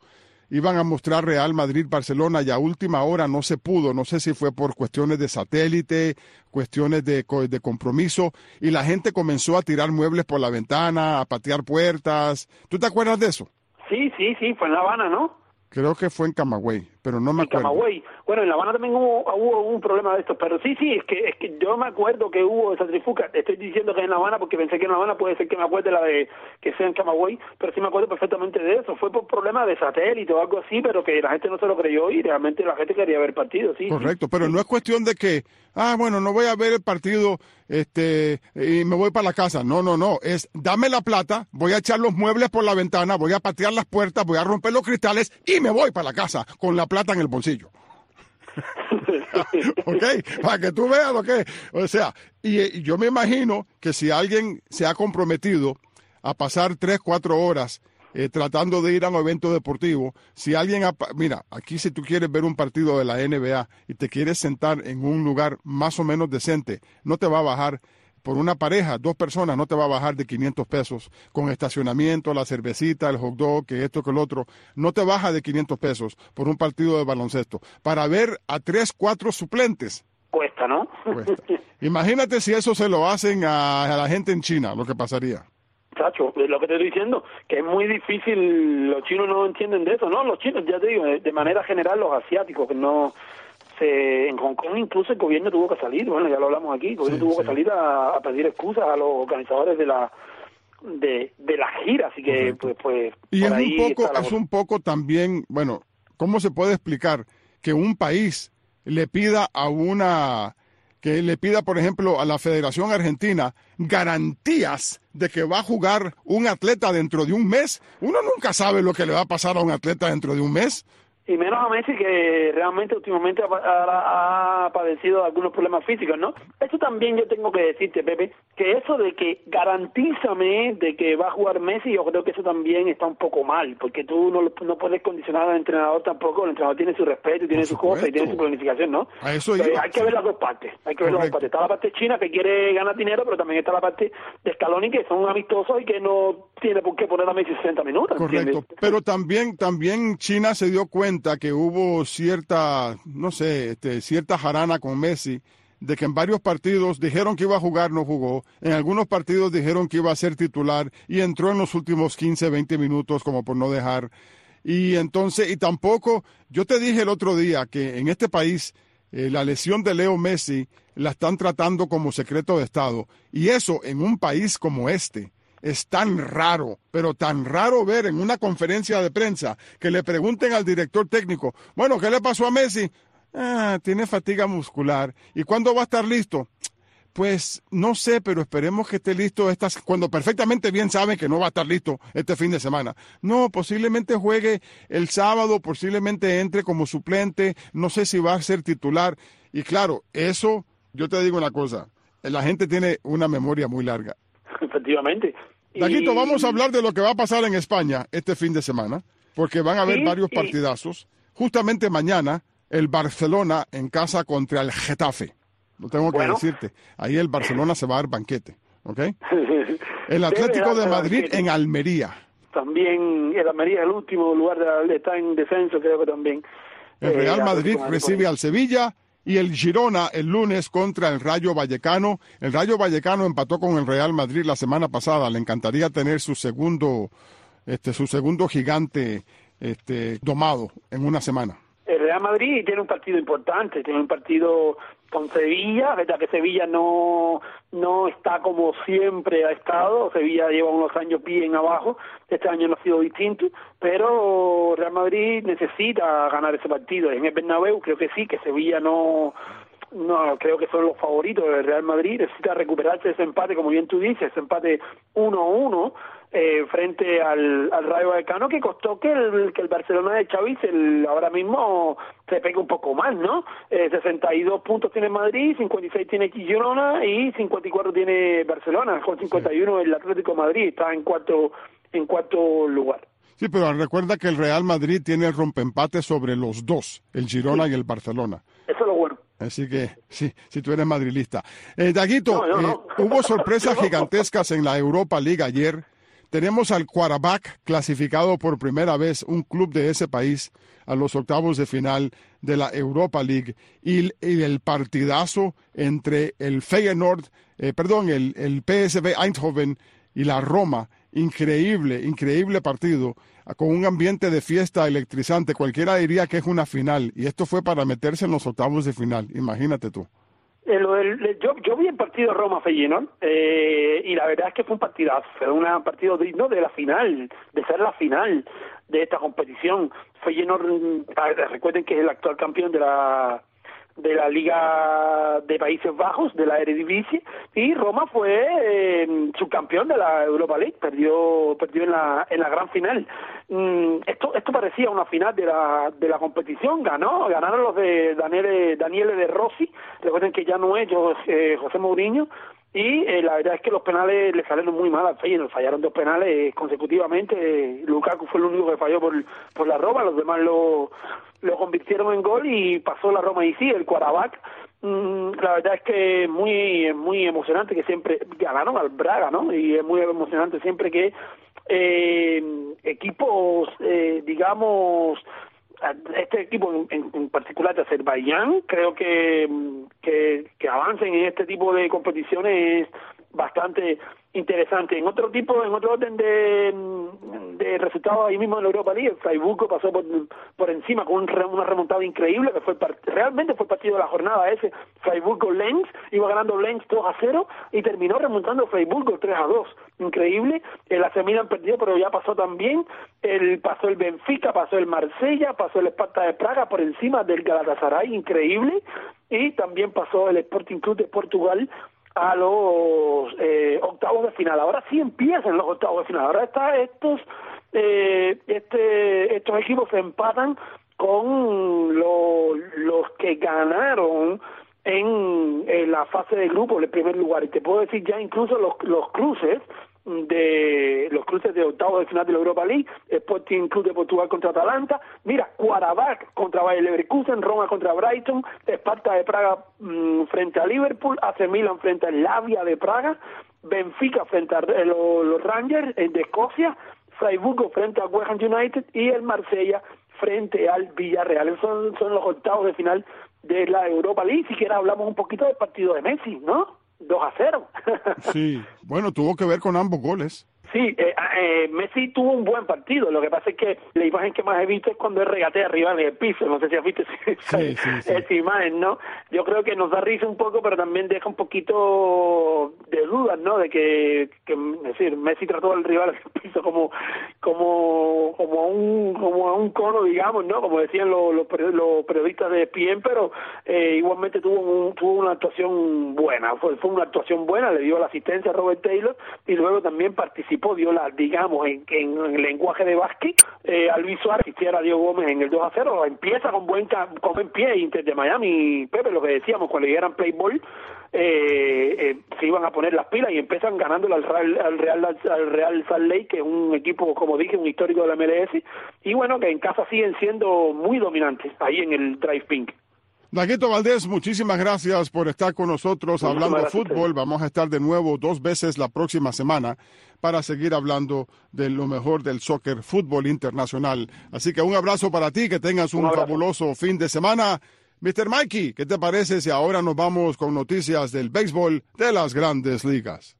iban a mostrar Real Madrid-Barcelona y a última hora no se pudo. No sé si fue por cuestiones de satélite, cuestiones de, de compromiso, y la gente comenzó a tirar muebles por la ventana, a patear puertas. ¿Tú te acuerdas de eso? Sí, sí, sí, fue en La Habana, ¿no? Creo que fue en Camagüey, pero no me en acuerdo. Camagüey. Bueno, en La Habana también hubo, hubo un problema de estos, pero sí, sí, es que es que yo me acuerdo que hubo esa trifuca. Estoy diciendo que en La Habana porque pensé que en La Habana puede ser que me acuerde la de que sea en Camagüey, pero sí me acuerdo perfectamente de eso. Fue por problemas de satélite o algo así, pero que la gente no se lo creyó y realmente la gente quería ver partido, sí. Correcto, sí, pero sí. no es cuestión de que, ah, bueno, no voy a ver el partido este y me voy para la casa. No, no, no, es dame la plata, voy a echar los muebles por la ventana, voy a patear las puertas, voy a romper los cristales y me voy para la casa con la plata en el bolsillo. Ok, para que tú veas lo que es. O sea, y, y yo me imagino que si alguien se ha comprometido a pasar tres, cuatro horas eh, tratando de ir a un evento deportivo, si alguien, ha, mira, aquí si tú quieres ver un partido de la N B A y te quieres sentar en un lugar más o menos decente, no te va a bajar. Por una pareja, dos personas, no te va a bajar de quinientos pesos, con estacionamiento, la cervecita, el hot dog, que esto, que el otro, no te baja de quinientos pesos por un partido de baloncesto. Para ver a tres, cuatro suplentes. Cuesta, ¿no? Cuesta. Imagínate si eso se lo hacen a, a la gente en China, lo que pasaría. Chacho, lo que te estoy diciendo, que es muy difícil, los chinos no entienden de eso, ¿no? Los chinos, ya te digo, de manera general los asiáticos, que no... en Hong Kong incluso el gobierno tuvo que salir, bueno, ya lo hablamos aquí, el gobierno sí, tuvo sí. que salir a, a pedir excusas a los organizadores de la de, de la gira, así que Correcto. pues pues y por es ahí un poco la... es un poco también, bueno, ¿cómo se puede explicar que un país le pida a una que le pida, por ejemplo, a la Federación Argentina garantías de que va a jugar un atleta dentro de un mes? Uno nunca sabe lo que le va a pasar a un atleta dentro de un mes. Y menos a Messi, que realmente últimamente ha, ha, ha padecido algunos problemas físicos, ¿no? Eso también yo tengo que decirte, Pepe, que eso de que garantízame de que va a jugar Messi, yo creo que eso también está un poco mal, porque tú no, no puedes condicionar al entrenador tampoco, el entrenador tiene su respeto, y tiene sus cosas y tiene su planificación, ¿no? A eso iba, iba, hay que sí. ver las dos partes, hay que ver las dos partes. Está la parte china que quiere ganar dinero, pero también está la parte de Scaloni que son amistosos y que no tiene por qué poner a Messi sesenta minutos. Correcto, ¿entiendes? Pero también, también China se dio cuenta que hubo cierta, no sé, este, cierta jarana con Messi, de que en varios partidos dijeron que iba a jugar, no jugó, en algunos partidos dijeron que iba a ser titular y entró en los últimos quince, veinte minutos como por no dejar. Y entonces, y tampoco, yo te dije el otro día que en este país eh, la lesión de Leo Messi la están tratando como secreto de Estado, y eso en un país como este. Es tan raro, pero tan raro ver en una conferencia de prensa que le pregunten al director técnico, bueno, ¿qué le pasó a Messi? Ah, tiene fatiga muscular. ¿Y cuándo va a estar listo? Pues no sé, pero esperemos que esté listo estas, cuando perfectamente bien saben que no va a estar listo este fin de semana. No, posiblemente juegue el sábado, posiblemente entre como suplente, no sé si va a ser titular. Y claro, eso, yo te digo una cosa, la gente tiene una memoria muy larga. Efectivamente. Daguito, y... vamos a hablar de lo que va a pasar en España este fin de semana, porque van a haber sí, varios sí. partidazos. Justamente mañana, el Barcelona en casa contra el Getafe. Lo tengo que bueno. decirte. Ahí el Barcelona se va a dar banquete, ¿ok? El Atlético de Madrid banquete. En Almería. También el Almería es el último lugar, de, está en descenso, creo que también. El Real Madrid eh, recibe al Sevilla. Y el Girona el lunes contra el Rayo Vallecano. El Rayo Vallecano empató con el Real Madrid la semana pasada. Le encantaría tener su segundo, este, su segundo gigante este, domado en una semana. El Real Madrid tiene un partido importante, tiene un partido con Sevilla, verdad que Sevilla no no está como siempre ha estado, Sevilla lleva unos años bien abajo, este año no ha sido distinto, pero Real Madrid necesita ganar ese partido. En el Bernabéu creo que sí, que Sevilla no no creo que son los favoritos del Real Madrid, necesita recuperarse ese empate, como bien tú dices, ese empate uno a uno eh, frente al, al Rayo Vallecano, que costó que el, que el Barcelona de Xavi el, ahora mismo se pegue un poco más, ¿no? Eh, sesenta y dos puntos tiene Madrid, cincuenta y seis tiene Girona y cincuenta y cuatro tiene Barcelona, con cincuenta y uno sí. El Atlético de Madrid está en cuarto, en cuarto lugar. Sí, pero recuerda que el Real Madrid tiene el rompeempate sobre los dos, el Girona sí. y el Barcelona. Eso es lo bueno. Así que, sí, si tú eres madrilista. Eh, Daguito, no, no, no. Eh, hubo sorpresas gigantescas en la Europa League ayer. tenemos al quarterback clasificado por primera vez, un club de ese país, a los octavos de final de la Europa League, y, y el partidazo entre el Feyenoord, eh, perdón, el, el P S V Eindhoven y la Roma. Increíble, increíble partido, con un ambiente de fiesta electrizante. Cualquiera diría que es una final, y esto fue para meterse en los octavos de final, imagínate tú. El, el, yo, yo vi el partido Roma-Feyenoord eh, y la verdad es que fue un partidazo, fue un partido digno de la final, de ser la final de esta competición. Feyenoord, recuerden que es el actual campeón de la de la Liga de Países Bajos, de la Eredivisie, y Roma fue eh, subcampeón de la Europa League, perdió perdió en la en la gran final. Mm, esto esto parecía una final de la de la competición, ganó ganaron los de Daniele Daniele De Rossi, recuerden que ya no es eh, José Mourinho. Y eh, la verdad es que los penales le salieron muy mal al Feyenoord, fallaron dos penales consecutivamente. eh, Lukaku fue el único que falló por, por la Roma, los demás lo, lo convirtieron en gol y pasó la Roma. Y sí, el quarterback, mmm, la verdad es que es muy, muy emocionante que siempre ganaron al Braga, ¿no? Y es muy emocionante siempre que eh, equipos, eh, digamos, este equipo en, en, en particular de Azerbaiyán, creo que, que que avancen en este tipo de competiciones es bastante interesante. En otro tipo, en otro orden de, de resultados ahí mismo en la Europa League, el Freiburg pasó por, por encima con un, una remontada increíble, que fue realmente fue el partido de la jornada ese. Freiburg-Lens, iba ganando Lens dos a cero y terminó remontando Freiburg tres a dos. Increíble. El A C Milan perdió, pero ya pasó también. El, pasó el Benfica, pasó el Marsella, pasó el Sparta de Praga por encima del Galatasaray, increíble. Y también pasó el Sporting Club de Portugal a los eh, octavos de final. Ahora sí empiezan los octavos de final. Ahora está estos eh, este estos equipos se empatan con lo, los que ganaron en, en la fase de grupo, el primer lugar. Y te puedo decir ya incluso los, los cruces de los cruces de octavos de final de la Europa League, Sporting Club de Portugal contra Atalanta, mira, Qarabağ contra Bayer Leverkusen, Roma contra Brighton, Sparta de Praga mmm, frente a Liverpool, A C Milan frente a Slavia de Praga, Benfica frente a eh, los, los Rangers eh, de Escocia, Freiburg frente a West Ham United y el Marsella frente al Villarreal. Esos son, son los octavos de final de la Europa League. Si quieres hablamos un poquito del partido de Messi, ¿no? dos a cero. Sí, bueno, tuvo que ver con ambos goles. Sí, eh, eh, Messi tuvo un buen partido. Lo que pasa es que la imagen que más he visto es cuando él regatea arriba en el piso. No sé si has visto esa, sí, sí, sí. esa imagen, ¿no? Yo creo que nos da risa un poco, pero también deja un poquito de dudas, ¿no? De que, que es decir, Messi trató al rival en el piso como como como a un como a un cono, digamos, ¿no? Como decían los, los, los periodistas de E S P N, pero eh, igualmente tuvo un, tuvo una actuación buena. Fue, fue una actuación buena, le dio la asistencia a Robert Taylor y luego también participó dio la, digamos, en, en, en el lenguaje de básquet, eh, a Luis Suárez, asistiera a Diego Gómez en el dos a cero, empieza con buen con buen pie Inter de Miami, Pepe, lo que decíamos, cuando llegaran play ball, eh, eh, se iban a poner las pilas y empiezan ganándole al Real, al Real, al Real Salt Lake, que es un equipo, como dije, un histórico de la M L S, y bueno, que en casa siguen siendo muy dominantes, ahí en el Drive Pink. Daguito Valdés, muchísimas gracias por estar con nosotros hablando de fútbol. Vamos a estar de nuevo dos veces la próxima semana para seguir hablando de lo mejor del soccer, fútbol internacional. Así que un abrazo para ti, que tengas un, un fabuloso fin de semana. mister Mikey, ¿qué te parece si ahora nos vamos con noticias del béisbol de las Grandes Ligas?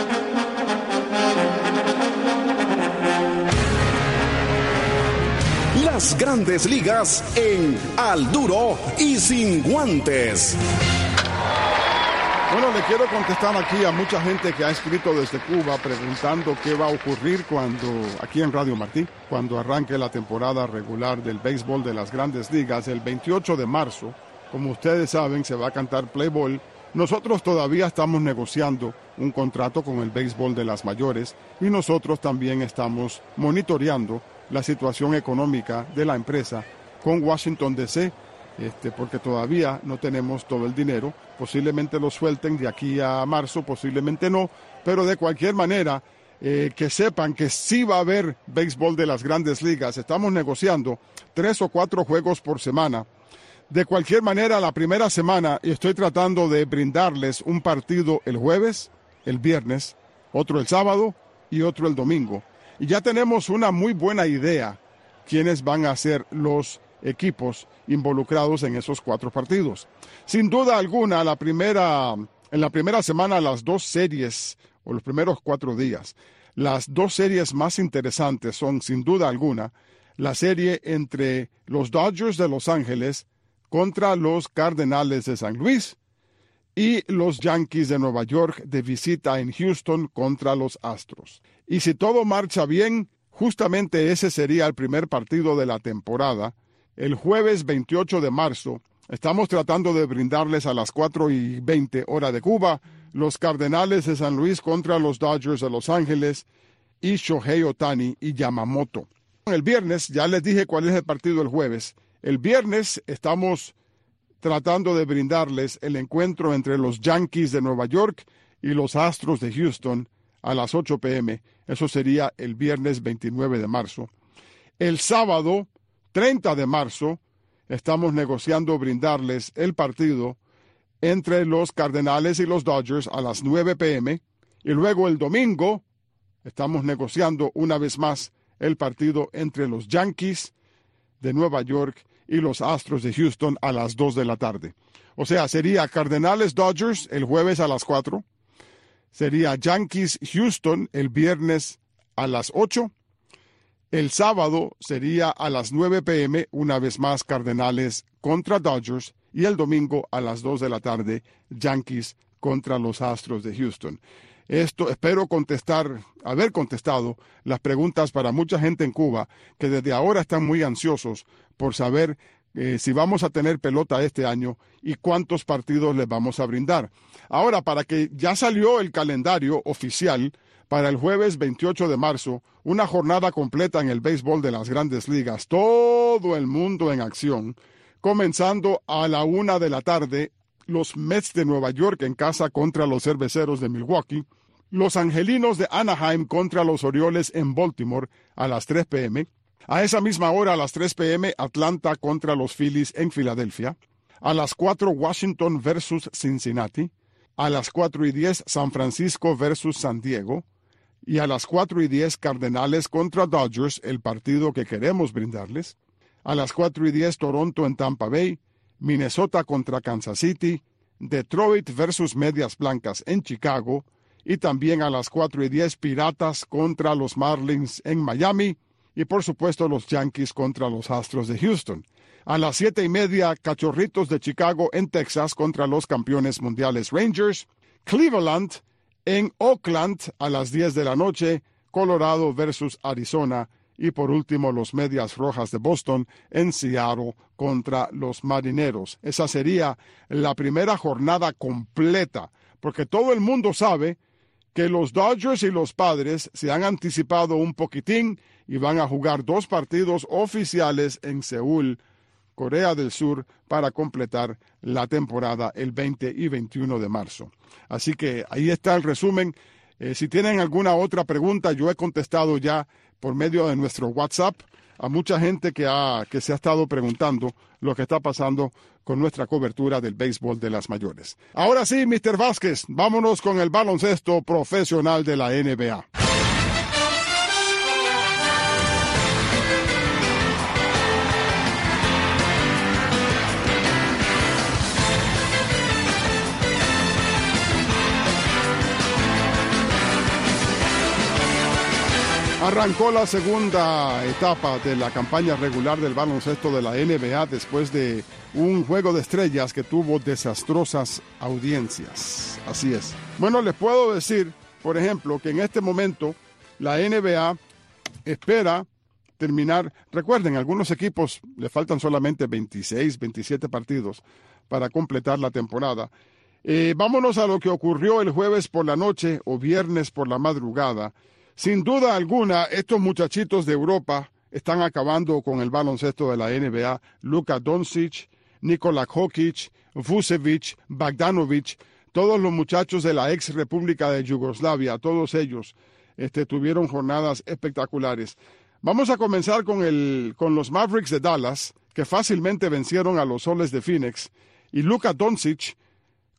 Las Grandes Ligas en Al Duro y Sin Guantes. Bueno, le quiero contestar aquí a mucha gente que ha escrito desde Cuba preguntando qué va a ocurrir cuando, aquí en Radio Martí, cuando arranque la temporada regular del béisbol de las Grandes Ligas el veintiocho de marzo. Como ustedes saben, se va a cantar play ball. Nosotros todavía estamos negociando un contrato con el béisbol de las mayores y nosotros también estamos monitoreando la situación económica de la empresa con Washington D C, este, porque todavía no tenemos todo el dinero. Posiblemente lo suelten de aquí a marzo, posiblemente no, pero de cualquier manera, eh, que sepan que sí va a haber béisbol de las Grandes Ligas. Estamos negociando tres o cuatro juegos por semana. De cualquier manera, la primera semana estoy tratando de brindarles un partido el jueves, el viernes, otro el sábado, y otro el domingo. Y ya tenemos una muy buena idea quiénes van a ser los equipos involucrados en esos cuatro partidos. Sin duda alguna, la primera, en la primera semana, las dos series, o los primeros cuatro días, las dos series más interesantes son, sin duda alguna, la serie entre los Dodgers de Los Ángeles contra los Cardenales de San Luis y los Yankees de Nueva York de visita en Houston contra los Astros. Y si todo marcha bien, justamente ese sería el primer partido de la temporada. El jueves veintiocho de marzo, estamos tratando de brindarles a las cuatro y veinte hora de Cuba, los Cardenales de San Luis contra los Dodgers de Los Ángeles y Shohei Ohtani y Yamamoto. El viernes, ya les dije cuál es el partido el jueves. El viernes estamos tratando de brindarles el encuentro entre los Yankees de Nueva York y los Astros de Houston a las ocho p m Eso sería el viernes veintinueve de marzo. El sábado treinta de marzo estamos negociando brindarles el partido entre los Cardenales y los Dodgers a las nueve p m Y luego el domingo estamos negociando una vez más el partido entre los Yankees de Nueva York y los Astros de Houston a las dos de la tarde. O sea, sería Cardenales-Dodgers el jueves a las cuatro. Sería Yankees-Houston el viernes a las ocho. El sábado sería a las nueve p m, una vez más Cardenales contra Dodgers. Y el domingo a las dos de la tarde, Yankees contra los Astros de Houston. Esto espero contestar, haber contestado las preguntas para mucha gente en Cuba que desde ahora están muy ansiosos por saber eh, si vamos a tener pelota este año y cuántos partidos les vamos a brindar. Ahora, para que ya salió el calendario oficial para el jueves veintiocho de marzo, una jornada completa en el béisbol de las Grandes Ligas, todo el mundo en acción, comenzando a la una de la tarde, los Mets de Nueva York en casa contra los Cerveceros de Milwaukee, los Angelinos de Anaheim contra los Orioles en Baltimore a las tres p m A esa misma hora, a las tres p m, Atlanta contra los Phillies en Filadelfia. A las cuatro, Washington versus Cincinnati. A las cuatro y diez, San Francisco versus San Diego. Y a las cuatro y diez, Cardenales contra Dodgers, el partido que queremos brindarles. A las cuatro y diez, Toronto en Tampa Bay. Minnesota contra Kansas City. Detroit versus Medias Blancas en Chicago. Y también a las cuatro y diez, Piratas contra los Marlins en Miami. Y por supuesto los Yankees contra los Astros de Houston. A las siete y media, Cachorritos de Chicago en Texas contra los campeones mundiales Rangers. Cleveland en Oakland a las diez de la noche. Colorado versus Arizona. Y por último, los Medias Rojas de Boston en Seattle contra los Marineros. Esa sería la primera jornada completa, porque todo el mundo sabe que los Dodgers y los Padres se han anticipado un poquitín y van a jugar dos partidos oficiales en Seúl, Corea del Sur, para completar la temporada el veinte y veintiuno de marzo. Así que ahí está el resumen. Eh, si tienen alguna otra pregunta, yo he contestado ya por medio de nuestro WhatsApp a mucha gente que, ha, que se ha estado preguntando lo que está pasando con nuestra cobertura del béisbol de las mayores. Ahora sí, mister Vázquez, vámonos con el baloncesto profesional de la N B A. Arrancó la segunda etapa de la campaña regular del baloncesto de la N B A después de un juego de estrellas que tuvo desastrosas audiencias. Así es. Bueno, les puedo decir, por ejemplo, que en este momento la N B A espera terminar. Recuerden, algunos equipos le faltan solamente veintiséis, veintisiete partidos para completar la temporada. Eh, vámonos a lo que ocurrió el jueves por la noche o viernes por la madrugada. Sin duda alguna, estos muchachitos de Europa están acabando con el baloncesto de la N B A. Luka Doncic, Nikola Jokic, Vucevic, Bogdanovic, todos los muchachos de la ex República de Yugoslavia, todos ellos este, tuvieron jornadas espectaculares. Vamos a comenzar con, el, con los Mavericks de Dallas, que fácilmente vencieron a los Soles de Phoenix. Y Luka Doncic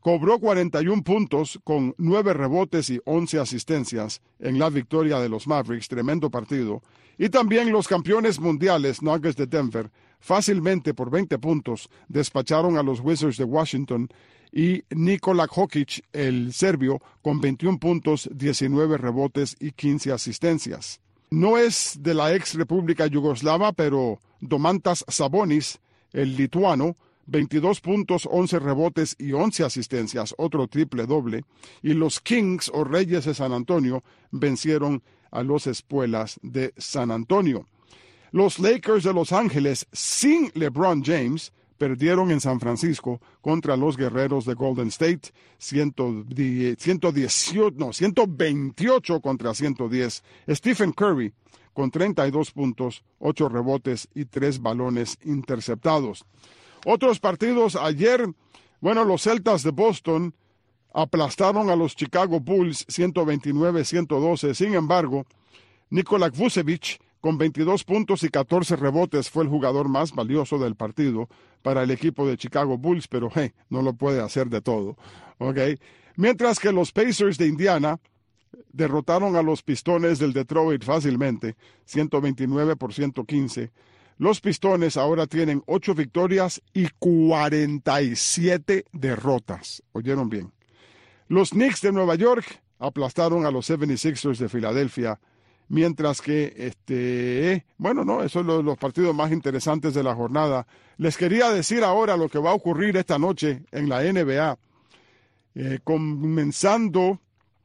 cobró cuarenta y un puntos con nueve rebotes y once asistencias en la victoria de los Mavericks, tremendo partido. Y también los campeones mundiales Nuggets de Denver fácilmente por veinte puntos despacharon a los Wizards de Washington y Nikola Jokic, el serbio, con veintiún puntos, diecinueve rebotes y quince asistencias. No es de la ex República Yugoslava, pero Domantas Sabonis, el lituano, veintidós puntos, once rebotes y once asistencias, otro triple doble. Y los Kings o Reyes de San Antonio vencieron a los Espuelas de San Antonio. Los Lakers de Los Ángeles, sin LeBron James, perdieron en San Francisco contra los Guerreros de Golden State, ciento dieciocho, no, ciento veintiocho contra ciento diez. Stephen Curry con treinta y dos puntos, ocho rebotes y tres balones interceptados. Otros partidos ayer, bueno, los Celtas de Boston aplastaron a los Chicago Bulls ciento veintinueve a ciento doce. Sin embargo, Nikola Vucevic con veintidós puntos y catorce rebotes fue el jugador más valioso del partido para el equipo de Chicago Bulls, pero hey, no lo puede hacer de todo. ¿Okay? Mientras que los Pacers de Indiana derrotaron a los Pistones del Detroit fácilmente, ciento veintinueve por ciento quince. Los Pistones ahora tienen ocho victorias y cuarenta y siete derrotas. ¿Oyeron bien? Los Knicks de Nueva York aplastaron a los setenta y seis ers de Filadelfia, mientras que, este, bueno, no, esos son los, los partidos más interesantes de la jornada. Les quería decir ahora lo que va a ocurrir esta noche en la N B A, eh, comenzando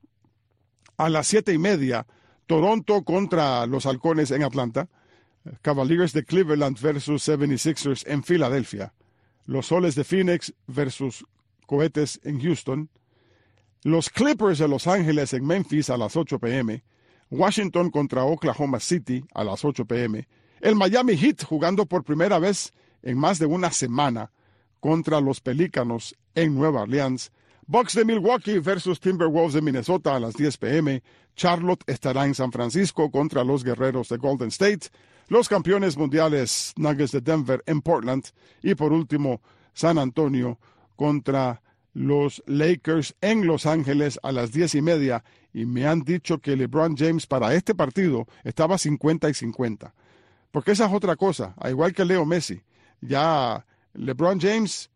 a las siete y media, Toronto contra los Halcones en Atlanta, Cavaliers de Cleveland versus setenta y seis ers en Filadelfia, los Soles de Phoenix versus Cohetes en Houston, los Clippers de Los Ángeles en Memphis a las ocho p m, Washington contra Oklahoma City a las ocho p m, el Miami Heat jugando por primera vez en más de una semana contra los Pelícanos en Nueva Orleans, Bucks de Milwaukee versus Timberwolves de Minnesota a las diez p m, Charlotte estará en San Francisco contra los Guerreros de Golden State, los campeones mundiales Nuggets de Denver en Portland y por último San Antonio contra los Lakers en Los Ángeles a las diez y media. Y me han dicho que LeBron James para este partido estaba cincuenta y cincuenta. Porque esa es otra cosa, al igual que Leo Messi. Ya LeBron James,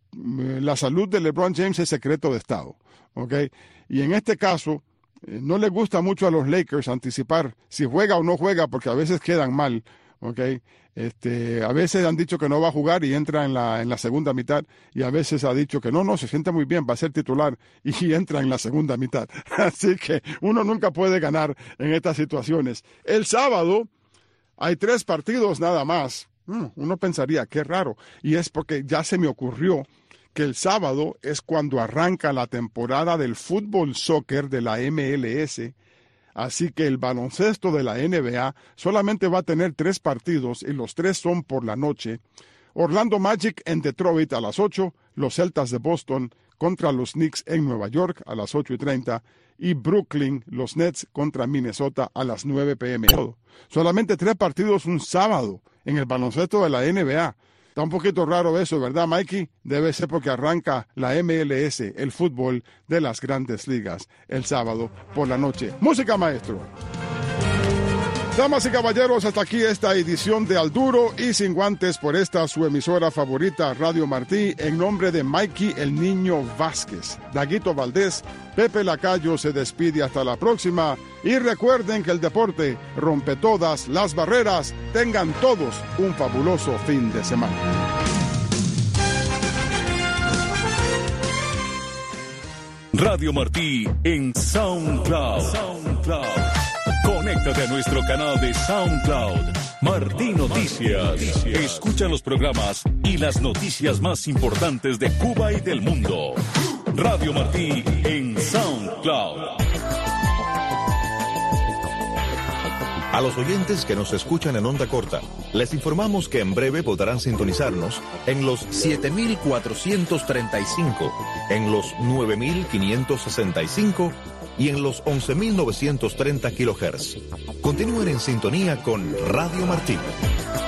la salud de LeBron James es secreto de Estado. ¿Okay? Y en este caso, no le gusta mucho a los Lakers anticipar si juega o no juega, porque a veces quedan mal. ¿Okay? Este, a veces han dicho que no va a jugar y entra en la, en la segunda mitad, y a veces ha dicho que no, no, se siente muy bien, va a ser titular y entra en la segunda mitad. Así que uno nunca puede ganar en estas situaciones. El sábado hay tres partidos nada más. Uno pensaría, qué raro, y es porque ya se me ocurrió que el sábado es cuando arranca la temporada del fútbol soccer de la M L S. Así que el baloncesto de la N B A solamente va a tener tres partidos y los tres son por la noche. Orlando Magic en Detroit a las ocho, los Celtas de Boston contra los Knicks en Nueva York a las ocho y treinta y Brooklyn, los Nets contra Minnesota a las nueve p m Solamente tres partidos un sábado en el baloncesto de la N B A. Está un poquito raro eso, ¿verdad, Mikey? Debe ser porque arranca la M L S, el fútbol de las grandes ligas, el sábado por la noche. Música, maestro. Damas y caballeros, hasta aquí esta edición de Al Duro y Sin Guantes por esta su emisora favorita, Radio Martí, en nombre de Mikey el Niño Vázquez, Daguito Valdés, Pepe Lacayo se despide hasta la próxima y recuerden que el deporte rompe todas las barreras. Tengan todos un fabuloso fin de semana. Radio Martí en SoundCloud. SoundCloud. Conéctate a nuestro canal de SoundCloud, Martí Noticias. Escucha los programas y las noticias más importantes de Cuba y del mundo. Radio Martí en SoundCloud. A los oyentes que nos escuchan en onda corta, les informamos que en breve podrán sintonizarnos en los siete mil cuatrocientos treinta y cinco, en los nueve mil quinientos sesenta y cinco y en los once mil novecientos treinta kilohertz. Continúen en sintonía con Radio Martí.